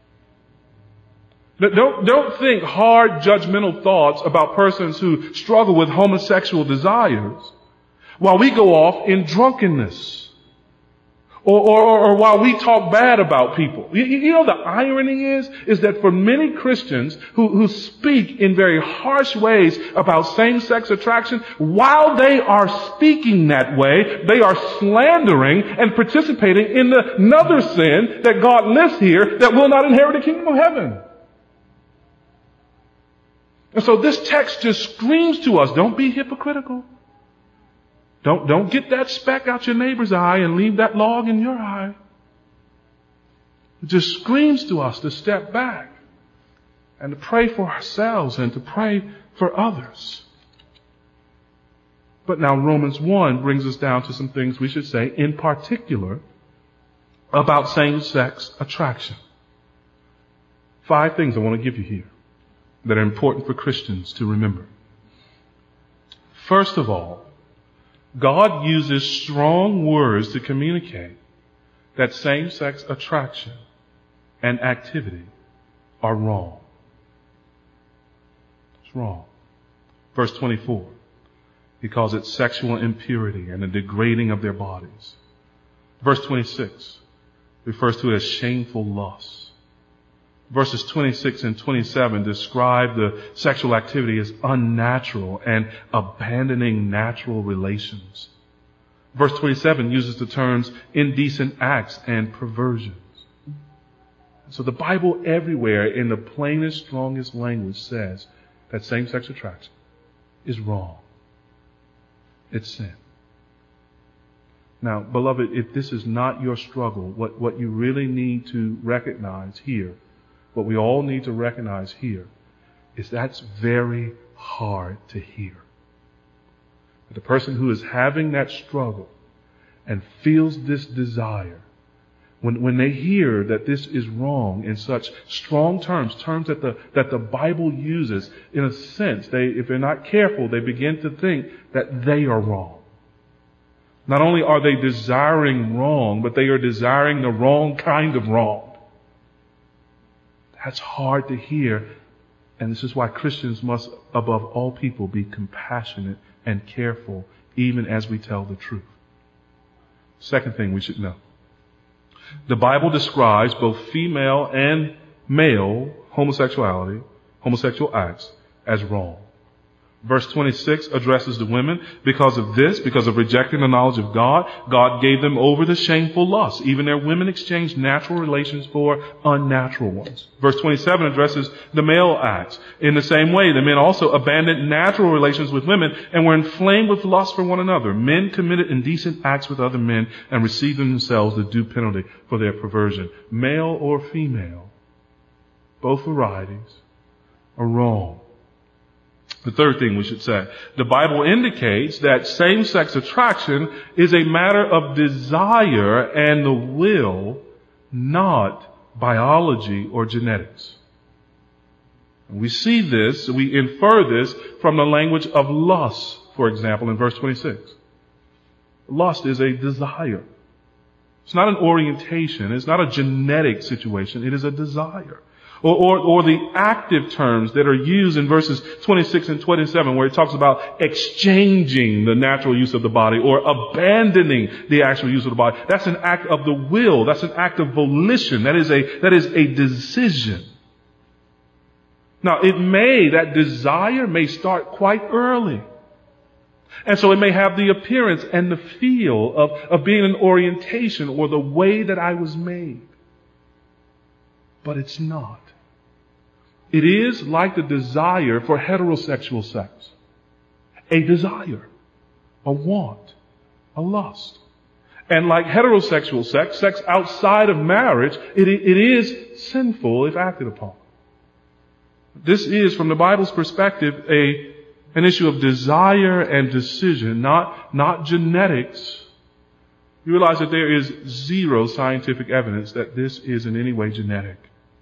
Don't, don't think hard judgmental thoughts about persons who struggle with homosexual desires while we go off in drunkenness. Or, or, or while we talk bad about people. You, you know, the irony is, is that for many Christians who, who speak in very harsh ways about same-sex attraction, while they are speaking that way, they are slandering and participating in the, another sin that God lists here that will not inherit the kingdom of heaven. And so this text just screams to us, don't be hypocritical. Don't, don't get that speck out your neighbor's eye and leave that log in your eye. It just screams to us to step back and to pray for ourselves and to pray for others. But now Romans one brings us down to some things we should say in particular about same-sex attraction. Five things I want to give you here that are important for Christians to remember. First of all, God uses strong words to communicate that same-sex attraction and activity are wrong. It's wrong. Verse twenty-four, he calls it sexual impurity and the degrading of their bodies. Verse twenty-six refers to it as shameful lust. Verses twenty-six and twenty-seven describe the sexual activity as unnatural and abandoning natural relations. Verse twenty-seven uses the terms indecent acts and perversions. So the Bible everywhere in the plainest, strongest language says that same-sex attraction is wrong. It's sin. Now, beloved, if this is not your struggle, what, what you really need to recognize here, what we all need to recognize here, is that's very hard to hear. The person who is having that struggle and feels this desire when, when they hear that this is wrong in such strong terms, terms that the, that the Bible uses, in a sense, they, if they're not careful, they begin to think that they are wrong. Not only are they desiring wrong, but they are desiring the wrong kind of wrong. That's hard to hear. And this is why Christians must, above all people, be compassionate and careful, even as we tell the truth. Second thing we should know. The Bible describes both female and male homosexuality, homosexual acts, as wrong. Verse twenty-six addresses the women. Because of this, because of rejecting the knowledge of God, God gave them over to shameful lusts. Even their women exchanged natural relations for unnatural ones. Verse twenty-seven addresses the male acts. In the same way, the men also abandoned natural relations with women and were inflamed with lust for one another. Men committed indecent acts with other men and received in themselves the due penalty for their perversion. Male or female, both varieties are wrong. The third thing we should say, the Bible indicates that same-sex attraction is a matter of desire and the will, not biology or genetics. And we see this, we infer this from the language of lust, for example, in verse twenty-six. Lust is a desire. It's not an orientation. It's not a genetic situation. It is a desire. Or, or, or the active terms that are used in verses twenty-six and twenty-seven, where it talks about exchanging the natural use of the body or abandoning the actual use of the body. That's an act of the will. That's an act of volition. That is a, that is a decision. Now, it may, that desire may start quite early. And so it may have the appearance and the feel of, of being an orientation or the way that I was made. But it's not. It is like the desire for heterosexual sex. A desire, a want, a lust. And like heterosexual sex, sex outside of marriage, it, it is sinful if acted upon. This is, from the Bible's perspective, a, an issue of desire and decision, not, not genetics. You realize that there is zero scientific evidence that this is in any way genetic.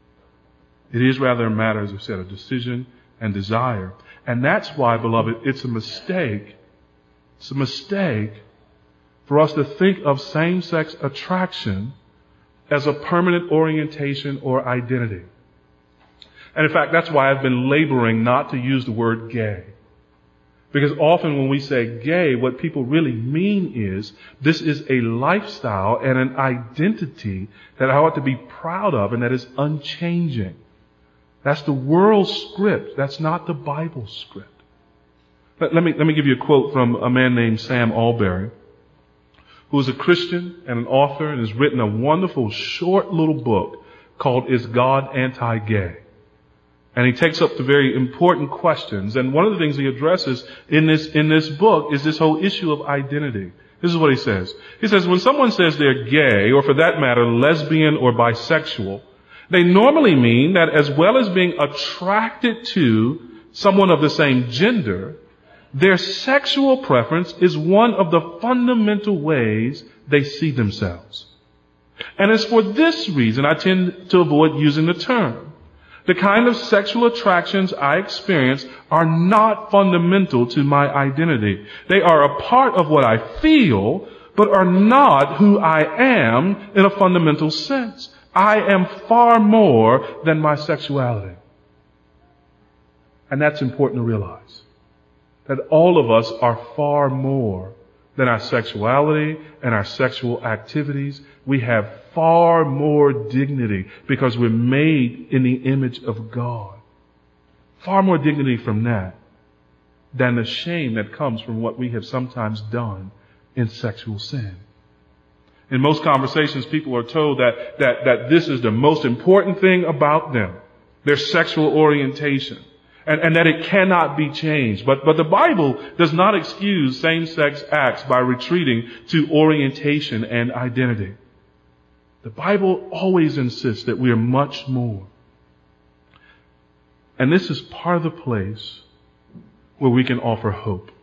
It is rather a matter, as I said, of decision and desire. And that's why, beloved, it's a mistake. It's a mistake for us to think of same-sex attraction as a permanent orientation or identity. And in fact, that's why I've been laboring not to use the word gay. Because often when we say gay, what people really mean is this is a lifestyle and an identity that I ought to be proud of and that is unchanging. That's the world's script. That's not the Bible's script. Let, let me, let me give you a quote from a man named Sam Allberry, who is a Christian and an author and has written a wonderful short little book called Is God Anti-Gay? And he takes up the very important questions. And one of the things he addresses in this, in this book is this whole issue of identity. This is what he says. He says, when someone says they're gay, or for that matter, lesbian or bisexual, they normally mean that as well as being attracted to someone of the same gender, their sexual preference is one of the fundamental ways they see themselves. And it's for this reason I tend to avoid using the term. The kind of sexual attractions I experience are not fundamental to my identity. They are a part of what I feel, but are not who I am in a fundamental sense. I am far more than my sexuality. And that's important to realize. That all of us are far more than our sexuality and our sexual activities. We have far more dignity because we're made in the image of God. Far more dignity from that than the shame that comes from what we have sometimes done in sexual sin. In most conversations, people are told that, that, that this is the most important thing about them, their sexual orientation, and, and that it cannot be changed. But, but the Bible does not excuse same-sex acts by retreating to orientation and identity. The Bible always insists that we are much more. And this is part of the place where we can offer hope.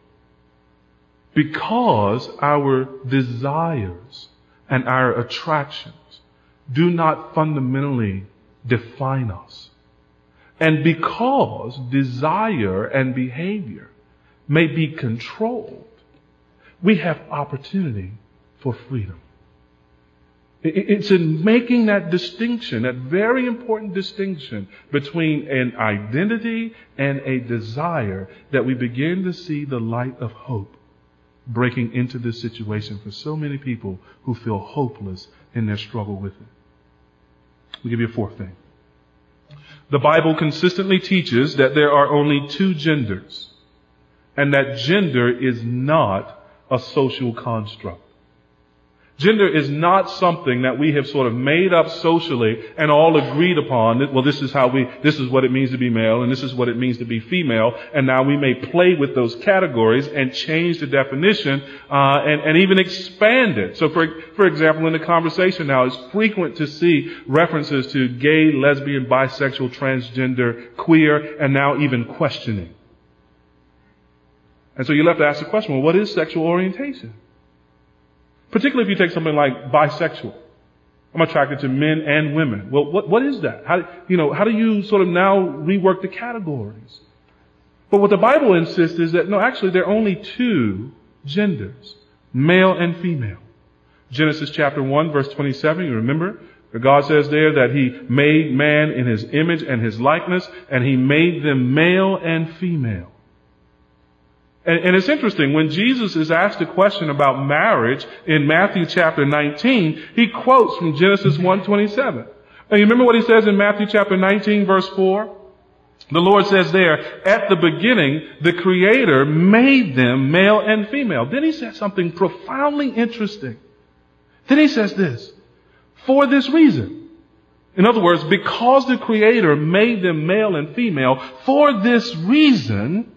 Because our desires and our attractions do not fundamentally define us. And because desire and behavior may be controlled, we have opportunity for freedom. It's in making that distinction, that very important distinction between an identity and a desire, that we begin to see the light of hope breaking into this situation for so many people who feel hopeless in their struggle with it. I'll give you a fourth thing. The Bible consistently teaches that there are only two genders, and that gender is not a social construct. Gender is not something that we have sort of made up socially and all agreed upon. Well, this is how we, this is what it means to be male and this is what it means to be female. And now we may play with those categories and change the definition, uh, and, and even expand it. So for, for example, in the conversation now, it's frequent to see references to gay, lesbian, bisexual, transgender, queer, and now even questioning. And so you'll have to ask the question, well, what is sexual orientation? Particularly if you take something like bisexual. I'm attracted to men and women. Well, what, what is that? How, you know, how do you sort of now rework the categories? But what the Bible insists is that, no, actually there are only two genders, male and female. Genesis chapter one, verse twenty-seven, you remember? God says there that He made man in His image and His likeness, and He made them male and female. And, and it's interesting, when Jesus is asked a question about marriage in Matthew chapter nineteen, He quotes from Genesis one twenty-seven. And you remember what He says in Matthew chapter nineteen, verse four? The Lord says there, at the beginning, the Creator made them male and female. Then He says something profoundly interesting. Then He says this, for this reason. In other words, because the Creator made them male and female, for this reason,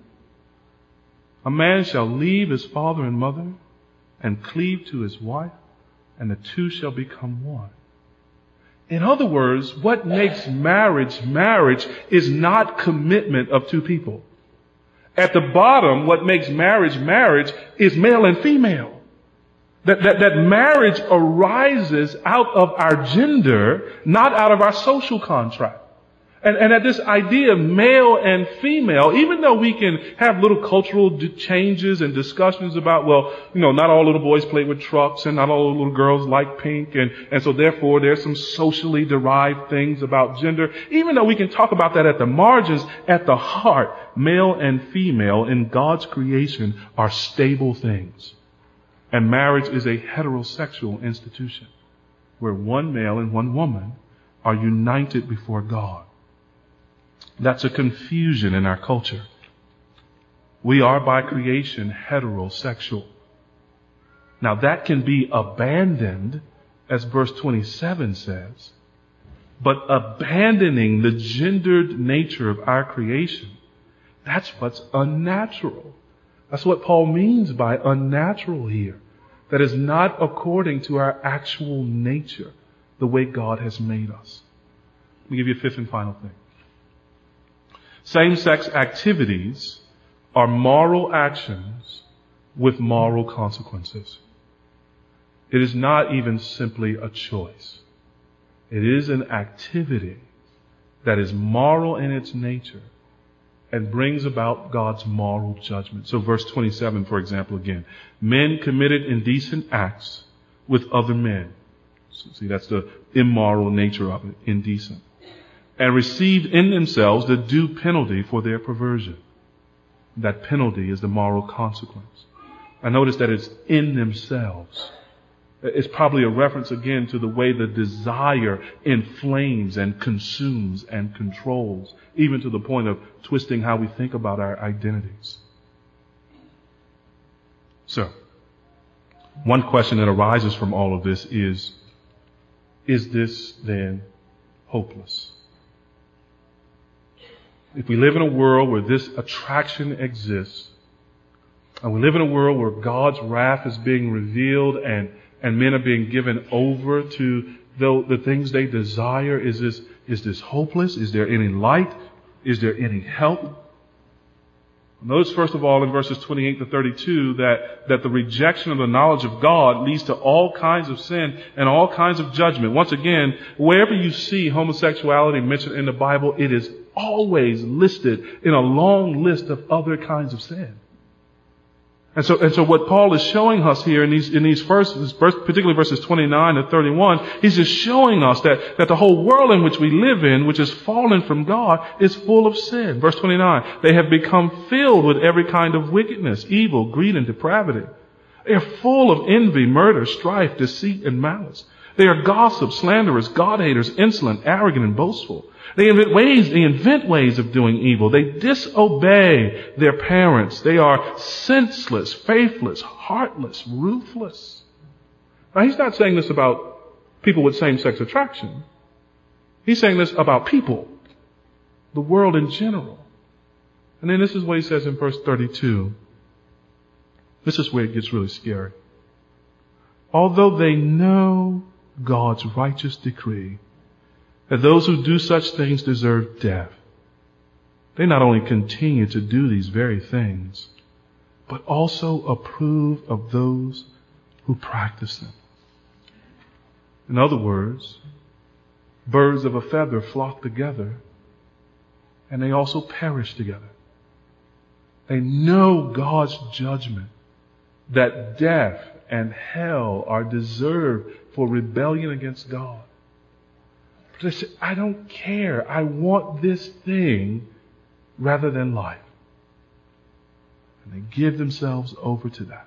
a man shall leave his father and mother and cleave to his wife, and the two shall become one. In other words, what makes marriage marriage is not commitment of two people. At the bottom, what makes marriage marriage is male and female. That, that, that marriage arises out of our gender, not out of our social contract. And, and at this idea of male and female, even though we can have little cultural d- changes and discussions about, well, you know, not all little boys play with trucks and not all little girls like pink, and, and so therefore there's some socially derived things about gender. Even though we can talk about that at the margins, at the heart, male and female in God's creation are stable things. And marriage is a heterosexual institution where one male and one woman are united before God. That's a confusion in our culture. We are by creation heterosexual. Now that can be abandoned, as verse twenty-seven says, but abandoning the gendered nature of our creation, that's what's unnatural. That's what Paul means by unnatural here. That is not according to our actual nature, the way God has made us. Let me give you a fifth and final thing. Same-sex activities are moral actions with moral consequences. It is not even simply a choice. It is an activity that is moral in its nature and brings about God's moral judgment. So verse twenty-seven, for example, again, men committed indecent acts with other men. So, see, that's the immoral nature of it, indecent. And received in themselves the due penalty for their perversion. That penalty is the moral consequence. I notice that it's in themselves. It's probably a reference again to the way the desire inflames and consumes and controls, even to the point of twisting how we think about our identities. So, one question that arises from all of this is, is this then hopeless? If we live in a world where this attraction exists, and we live in a world where God's wrath is being revealed and, and men are being given over to the, the things they desire, is this, is this hopeless? Is there any light? Is there any help? Notice first of all in verses twenty-eight to thirty-two that, that the rejection of the knowledge of God leads to all kinds of sin and all kinds of judgment. Once again, wherever you see homosexuality mentioned in the Bible, it is always listed in a long list of other kinds of sin. And so, and so what Paul is showing us here in these, in these verses, particularly verses twenty-nine to thirty-one, he's just showing us that, that the whole world in which we live in, which is fallen from God, is full of sin. Verse twenty-nine, they have become filled with every kind of wickedness, evil, greed, and depravity. They are full of envy, murder, strife, deceit, and malice. They are gossips, slanderers, God-haters, insolent, arrogant, and boastful. They invent ways, they invent ways of doing evil. They disobey their parents. They are senseless, faithless, heartless, ruthless. Now, he's not saying this about people with same-sex attraction. He's saying this about people, the world in general. And then this is what he says in verse thirty-two. This is where it gets really scary. Although they know God's righteous decree that those who do such things deserve death, they not only continue to do these very things, but also approve of those who practice them. In other words, birds of a feather flock together, and they also perish together. They know God's judgment, that death and hell are deserved for rebellion against God. But they say, I don't care. I want this thing rather than life. And they give themselves over to that.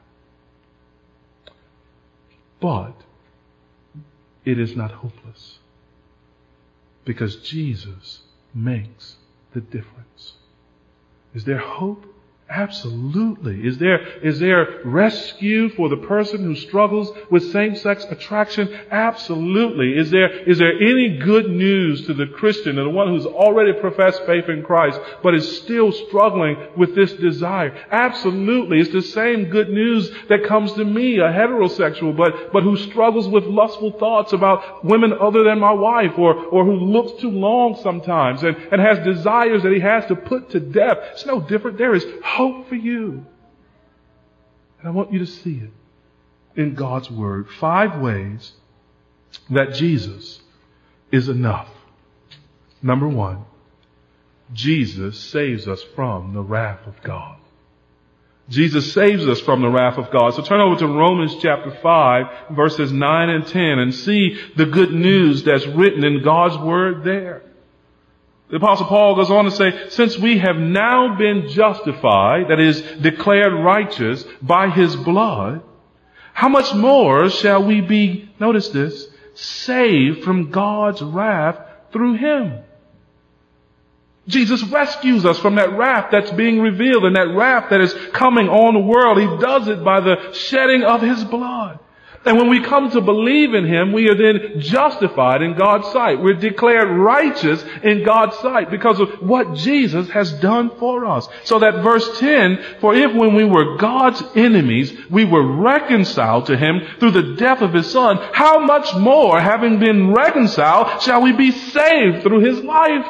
But it is not hopeless, because Jesus makes the difference. Is there hope? Absolutely. Is there, is there rescue for the person who struggles with same-sex attraction? Absolutely. Is there, is there any good news to the Christian and the one who's already professed faith in Christ but is still struggling with this desire? Absolutely. It's the same good news that comes to me, a heterosexual, but, but who struggles with lustful thoughts about women other than my wife, or, or who looks too long sometimes and, and has desires that he has to put to death. It's no different. There is hope for you. And I want you to see it in God's Word. Five ways that Jesus is enough. Number one, Jesus saves us from the wrath of God. Jesus saves us from the wrath of God. So turn over to Romans chapter five, verses nine and ten, and see the good news that's written in God's Word there. The Apostle Paul goes on to say, since we have now been justified, that is, declared righteous by His blood, how much more shall we be, notice this, saved from God's wrath through Him? Jesus rescues us from that wrath that's being revealed and that wrath that is coming on the world. He does it by the shedding of His blood. And when we come to believe in Him, we are then justified in God's sight. We're declared righteous in God's sight because of what Jesus has done for us. So that verse ten, for if when we were God's enemies, we were reconciled to Him through the death of His Son, how much more, having been reconciled, shall we be saved through His life?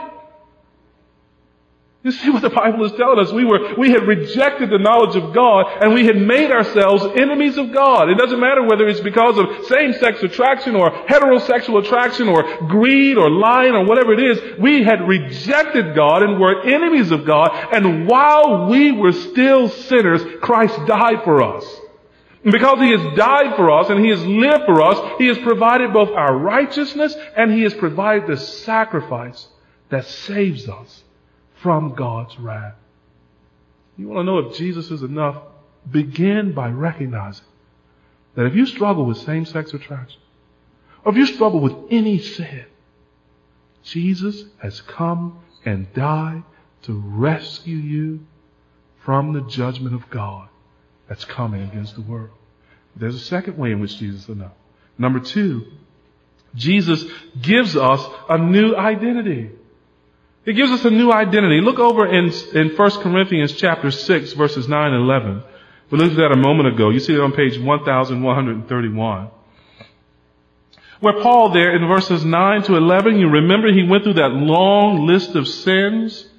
You see what the Bible is telling us? We were, we had rejected the knowledge of God and we had made ourselves enemies of God. It doesn't matter whether it's because of same-sex attraction or heterosexual attraction or greed or lying or whatever it is. We had rejected God and were enemies of God. And while we were still sinners, Christ died for us. And because He has died for us and He has lived for us, He has provided both our righteousness and He has provided the sacrifice that saves us from God's wrath. You want to know if Jesus is enough? Begin by recognizing that if you struggle with same-sex attraction, or if you struggle with any sin, Jesus has come and died to rescue you from the judgment of God that's coming against the world. There's a second way in which Jesus is enough. Number two, Jesus gives us a new identity. He gives us a new identity. Look over in, in First Corinthians chapter six, verses nine and eleven. We looked at that a moment ago. You see it on page one thousand one hundred thirty-one. Where Paul there in verses nine to eleven, you remember he went through that long list of sins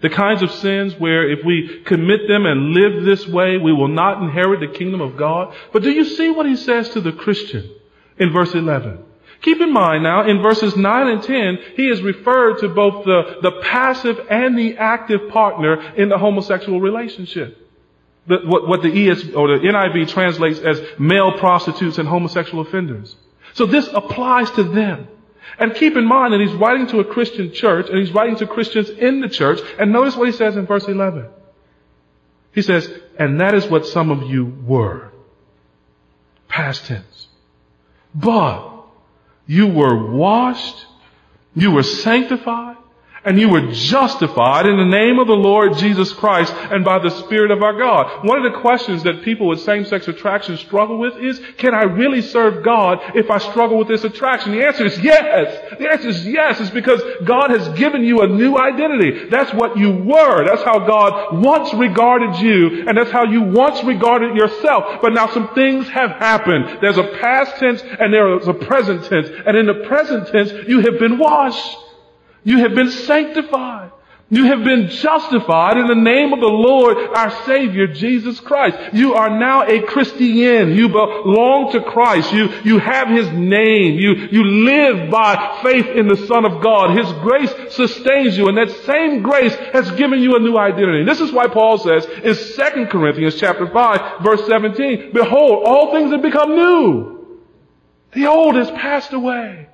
The kinds of sins where if we commit them and live this way, we will not inherit the kingdom of God. But do you see what he says to the Christian in verse eleven? Keep in mind now, in verses nine and ten, he is referred to both the, the passive and the active partner in the homosexual relationship. The, what, what the E S or the N I V translates as male prostitutes and homosexual offenders. So this applies to them. And keep in mind that he's writing to a Christian church, and he's writing to Christians in the church. And notice what he says in verse eleven. He says, and that is what some of you were. Past tense. But you were washed, you were sanctified, and you were justified in the name of the Lord Jesus Christ and by the Spirit of our God. One of the questions that people with same-sex attraction struggle with is, can I really serve God if I struggle with this attraction? The answer is yes. The answer is yes. It's because God has given you a new identity. That's what you were. That's how God once regarded you, and that's how you once regarded yourself. But now some things have happened. There's a past tense and there is a present tense. And in the present tense, you have been washed. You have been sanctified. You have been justified in the name of the Lord, our Savior, Jesus Christ. You are now a Christian. You belong to Christ. You, you have His name. You, you live by faith in the Son of God. His grace sustains you, and that same grace has given you a new identity. This is why Paul says in Second Corinthians chapter five, verse seventeen, behold, all things have become new. The old has passed away.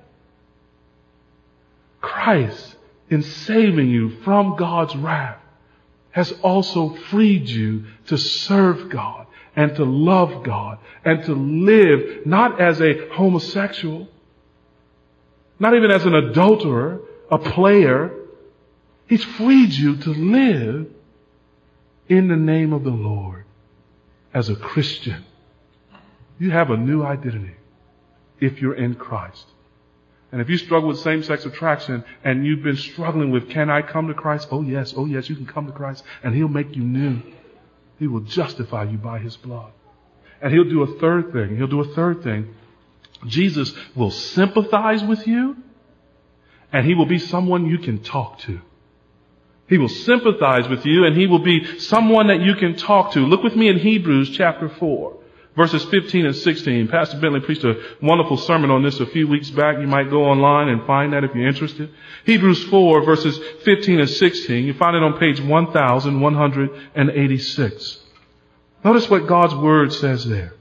Christ, in saving you from God's wrath, has also freed you to serve God and to love God and to live not as a homosexual, not even as an adulterer, a player. He's freed you to live in the name of the Lord as a Christian. You have a new identity if you're in Christ. And if you struggle with same-sex attraction and you've been struggling with, can I come to Christ? Oh yes, oh yes, you can come to Christ and He'll make you new. He will justify you by His blood. And He'll do a third thing. He'll do a third thing. Jesus will sympathize with you, and He will be someone you can talk to. He will sympathize with you, and He will be someone that you can talk to. Look with me in Hebrews chapter four. Verses fifteen and sixteen. Pastor Bentley preached a wonderful sermon on this a few weeks back. You might go online and find that if you're interested. Hebrews four, verses fifteen and sixteen. You find it on page one thousand one hundred eighty-six. Notice what God's Word says there.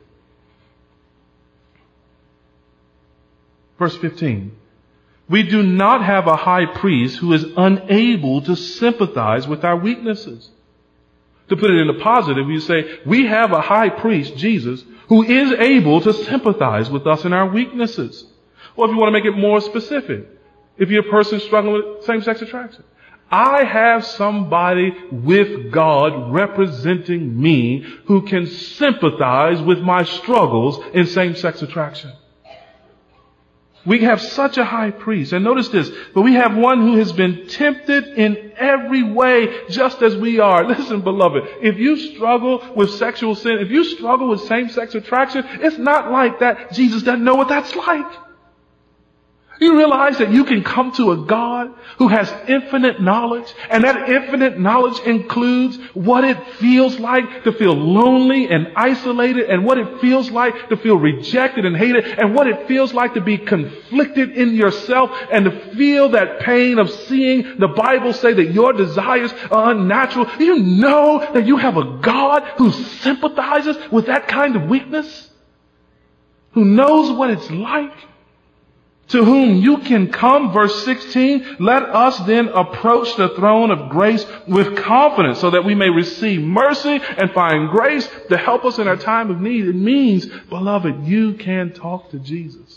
Verse fifteen. We do not have a high priest who is unable to sympathize with our weaknesses. To put it in the positive, you say, we have a high priest, Jesus, who is able to sympathize with us in our weaknesses. Or if you want to make it more specific, if you're a person struggling with same-sex attraction, I have somebody with God representing me who can sympathize with my struggles in same-sex attraction. We have such a high priest. And notice this, but we have one who has been tempted in every way just as we are. Listen, beloved, if you struggle with sexual sin, if you struggle with same-sex attraction, it's not like that. Jesus doesn't know what that's like. You realize that you can come to a God who has infinite knowledge, and that infinite knowledge includes what it feels like to feel lonely and isolated, and what it feels like to feel rejected and hated, and what it feels like to be conflicted in yourself and to feel that pain of seeing the Bible say that your desires are unnatural. You know that you have a God who sympathizes with that kind of weakness, who knows what it's like, to whom you can come. Verse sixteen, let us then approach the throne of grace with confidence so that we may receive mercy and find grace to help us in our time of need. It means, beloved, you can talk to Jesus.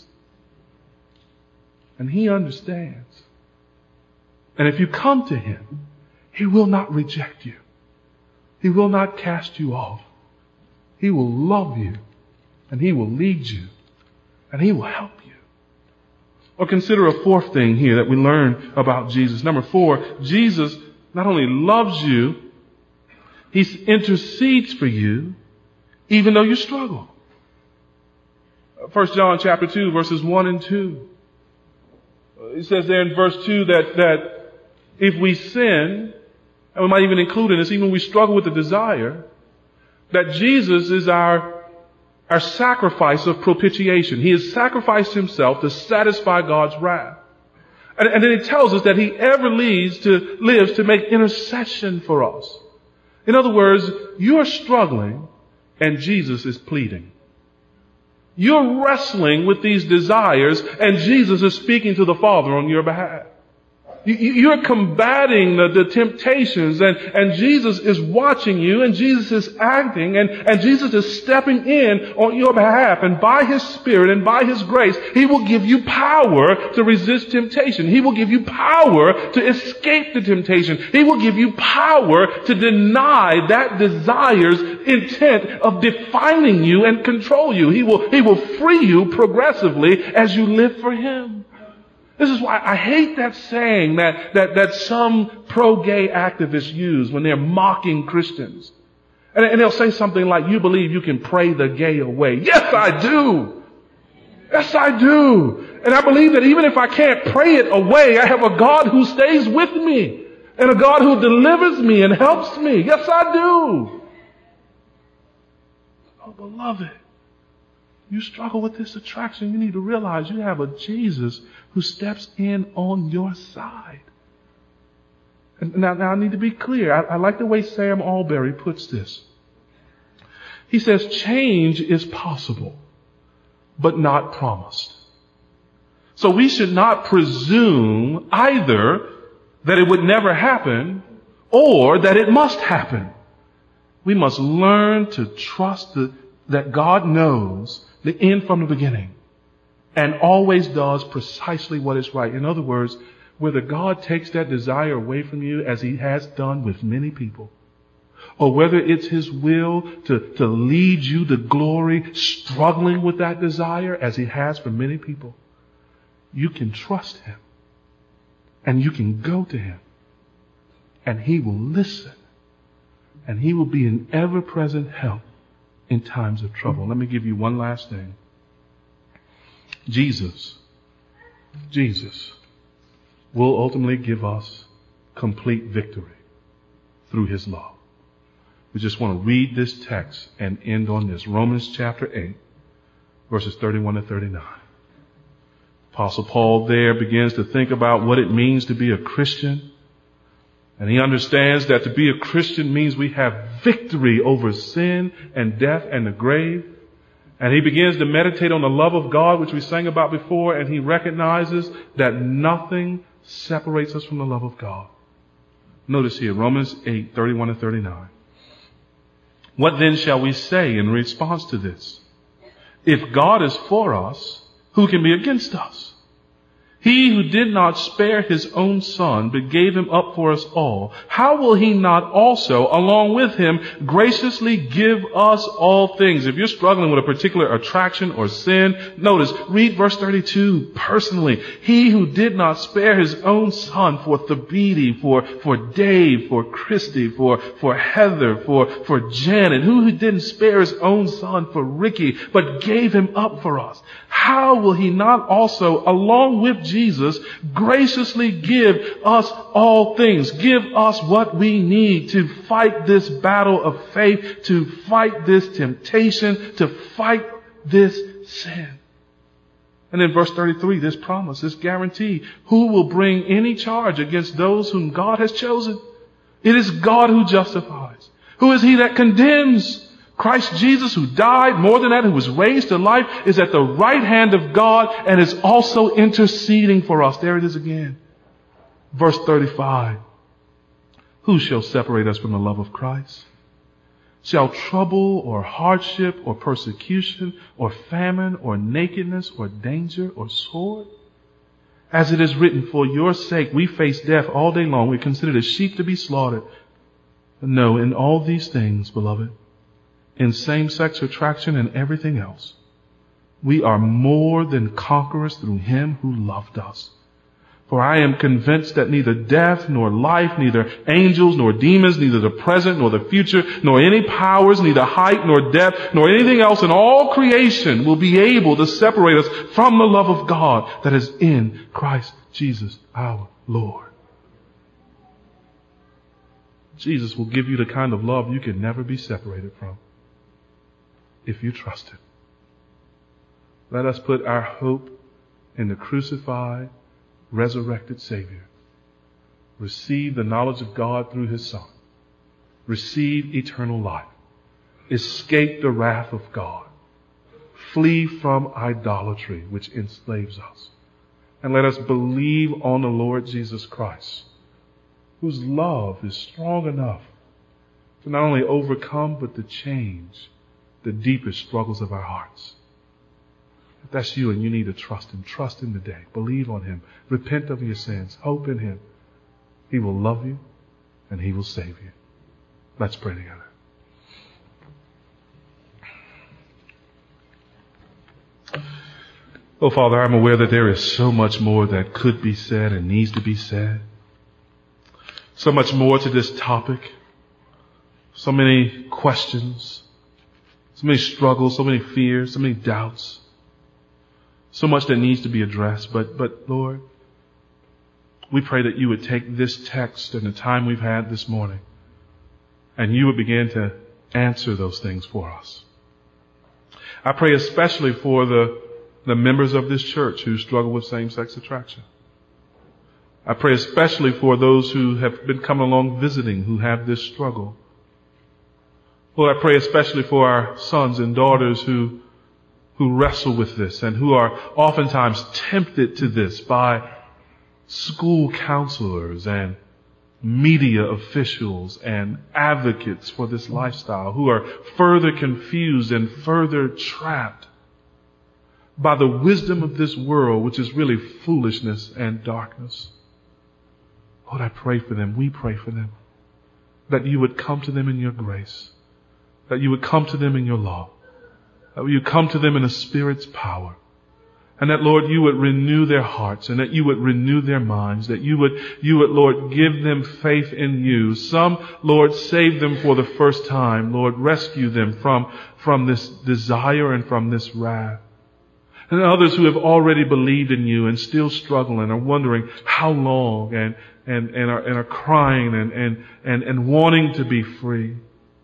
And He understands. And if you come to Him, He will not reject you. He will not cast you off. He will love you, and He will lead you, and He will help you. Or consider a fourth thing here that we learn about Jesus. Number four, Jesus not only loves you, He intercedes for you even though you struggle. First John chapter two, verses one and two. It says there in verse two that, that if we sin, and we might even include in this, even when we struggle with the desire, that Jesus is our, our sacrifice of propitiation. He has sacrificed himself to satisfy God's wrath. And, and then it tells us that he ever leads to, lives to make intercession for us. In other words, you are struggling and Jesus is pleading. You're wrestling with these desires and Jesus is speaking to the Father on your behalf. You're combating the, the temptations and, and Jesus is watching you and Jesus is acting and, and Jesus is stepping in on your behalf, and by his Spirit and by his grace, he will give you power to resist temptation. He will give you power to escape the temptation. He will give you power to deny that desire's intent of defining you and control you. He will, he will free you progressively as you live for him. This is why I hate that saying that, that, that some pro-gay activists use when they're mocking Christians. And, and they'll say something like, you believe you can pray the gay away. Yes, I do. Yes, I do. And I believe that even if I can't pray it away, I have a God who stays with me and a God who delivers me and helps me. Yes, I do. Oh, beloved, you struggle with this attraction, you need to realize you have a Jesus who steps in on your side. And now, now I need to be clear. I, I like the way Sam Alberry puts this. He says, change is possible, but not promised. So we should not presume either that it would never happen or that it must happen. We must learn to trust the, that God knows the end from the beginning and always does precisely what is right. In other words, whether God takes that desire away from you as he has done with many people, or whether it's his will to, to lead you to glory struggling with that desire as he has for many people, you can trust him and you can go to him and he will listen and he will be an ever-present help in times of trouble. Let me give you one last thing. Jesus, Jesus will ultimately give us complete victory through his love. We just want to read this text and end on this. Romans chapter eight, verses thirty-one to thirty-nine. Apostle Paul there begins to think about what it means to be a Christian. And he understands that to be a Christian means we have victory over sin and death and the grave. And he begins to meditate on the love of God, which we sang about before, and he recognizes that nothing separates us from the love of God. Notice here, Romans eight, thirty-one and thirty-nine. What then shall we say in response to this? If God is for us, who can be against us? He who did not spare his own son, but gave him up for us all, how will he not also, along with him, graciously give us all things? If you're struggling with a particular attraction or sin, notice, read verse thirty-two personally. He who did not spare his own son for Thabiti, for, for Dave, for Christy, for, for Heather, for, for Janet, who didn't spare his own son for Ricky, but gave him up for us, how will he not also, along with Jesus, graciously give us all things, give us what we need to fight this battle of faith, to fight this temptation, to fight this sin? And in verse thirty-three, this promise, this guarantee, who will bring any charge against those whom God has chosen? It is God who justifies. Who is he that condemns? Christ Jesus, who died, more than that, who was raised to life, is at the right hand of God and is also interceding for us. There it is again. Verse thirty-five. Who shall separate us from the love of Christ? Shall trouble or hardship or persecution or famine or nakedness or danger or sword? As it is written, for your sake we face death all day long. We consider as sheep to be slaughtered. No, in all these things, beloved, in same-sex attraction and everything else, we are more than conquerors through him who loved us. For I am convinced that neither death nor life, neither angels nor demons, neither the present nor the future, nor any powers, neither height nor depth, nor anything else in all creation will be able to separate us from the love of God that is in Christ Jesus our Lord. Jesus will give you the kind of love you can never be separated from if you trust Him. Let us put our hope in the crucified, resurrected Savior. Receive the knowledge of God through His Son. Receive eternal life. Escape the wrath of God. Flee from idolatry, which enslaves us. And let us believe on the Lord Jesus Christ, whose love is strong enough to not only overcome, but to change the deepest struggles of our hearts. If that's you and you need to trust Him, trust Him today. Believe on Him. Repent of your sins. Hope in Him. He will love you and He will save you. Let's pray together. Oh, Father, I'm aware that there is so much more that could be said and needs to be said. So much more to this topic. So many questions. So many struggles, so many fears, so many doubts. So much that needs to be addressed. But, but Lord, we pray that you would take this text and the time we've had this morning and you would begin to answer those things for us. I pray especially for the, the members of this church who struggle with same-sex attraction. I pray especially for those who have been coming along visiting who have this struggle. Lord, I pray especially for our sons and daughters who who wrestle with this and who are oftentimes tempted to this by school counselors and media officials and advocates for this lifestyle, who are further confused and further trapped by the wisdom of this world, which is really foolishness and darkness. Lord, I pray for them. We pray for them. That you would come to them in your grace. That you would come to them in your love. That you would come to them in the Spirit's power. And that, Lord, you would renew their hearts and that you would renew their minds. That you would, you would, Lord, give them faith in you. Some, Lord, save them for the first time. Lord, rescue them from, from this desire and from this wrath. And others who have already believed in you and still struggle and are wondering how long and, and, and are, and are crying and, and, and, and wanting to be free.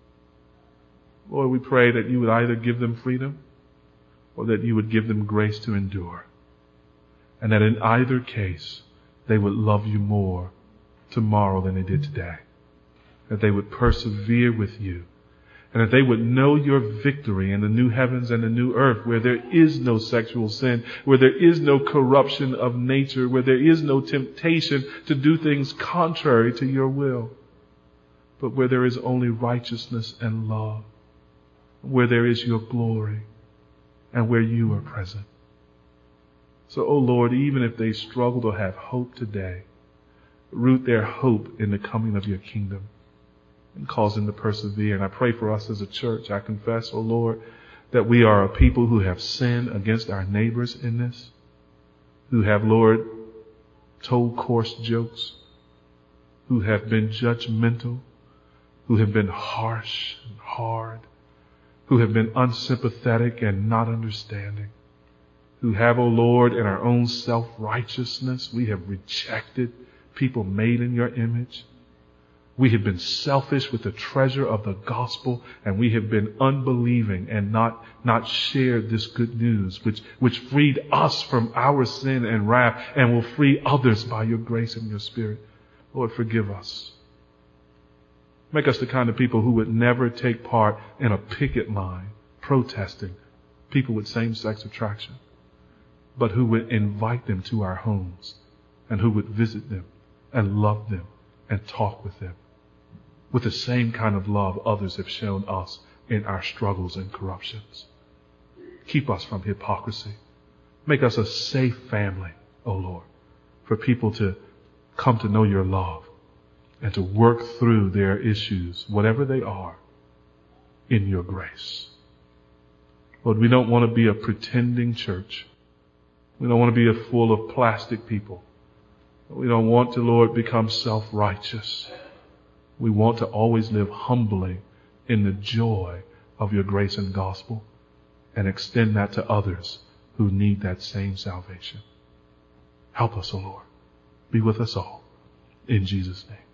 Lord, we pray that you would either give them freedom or that you would give them grace to endure. And that in either case, they would love you more tomorrow than they did today. That they would persevere with you. And that they would know your victory in the new heavens and the new earth, where there is no sexual sin, where there is no corruption of nature, where there is no temptation to do things contrary to your will, but where there is only righteousness and love, where there is your glory, and where you are present. So, oh Lord, even if they struggle to have hope today, root their hope in the coming of your kingdom and cause them to persevere. And I pray for us as a church. I confess, oh Lord, that we are a people who have sinned against our neighbors in this, who have, Lord, told coarse jokes, who have been judgmental, who have been harsh and hard, who have been unsympathetic and not understanding, who have, O Lord, in our own self-righteousness, we have rejected people made in your image. We have been selfish with the treasure of the gospel, and we have been unbelieving and not, not shared this good news, which, which freed us from our sin and wrath and will free others by your grace and your Spirit. Lord, forgive us. Make us the kind of people who would never take part in a picket line protesting people with same-sex attraction, but who would invite them to our homes and who would visit them and love them and talk with them with the same kind of love others have shown us in our struggles and corruptions. Keep us from hypocrisy. Make us a safe family, O Lord, for people to come to know your love and to work through their issues, whatever they are, in your grace. Lord, we don't want to be a pretending church. We don't want to be a full of plastic people. We don't want to, Lord, become self-righteous. We want to always live humbly in the joy of your grace and gospel and extend that to others who need that same salvation. Help us, O Lord. Be with us all. In Jesus' name.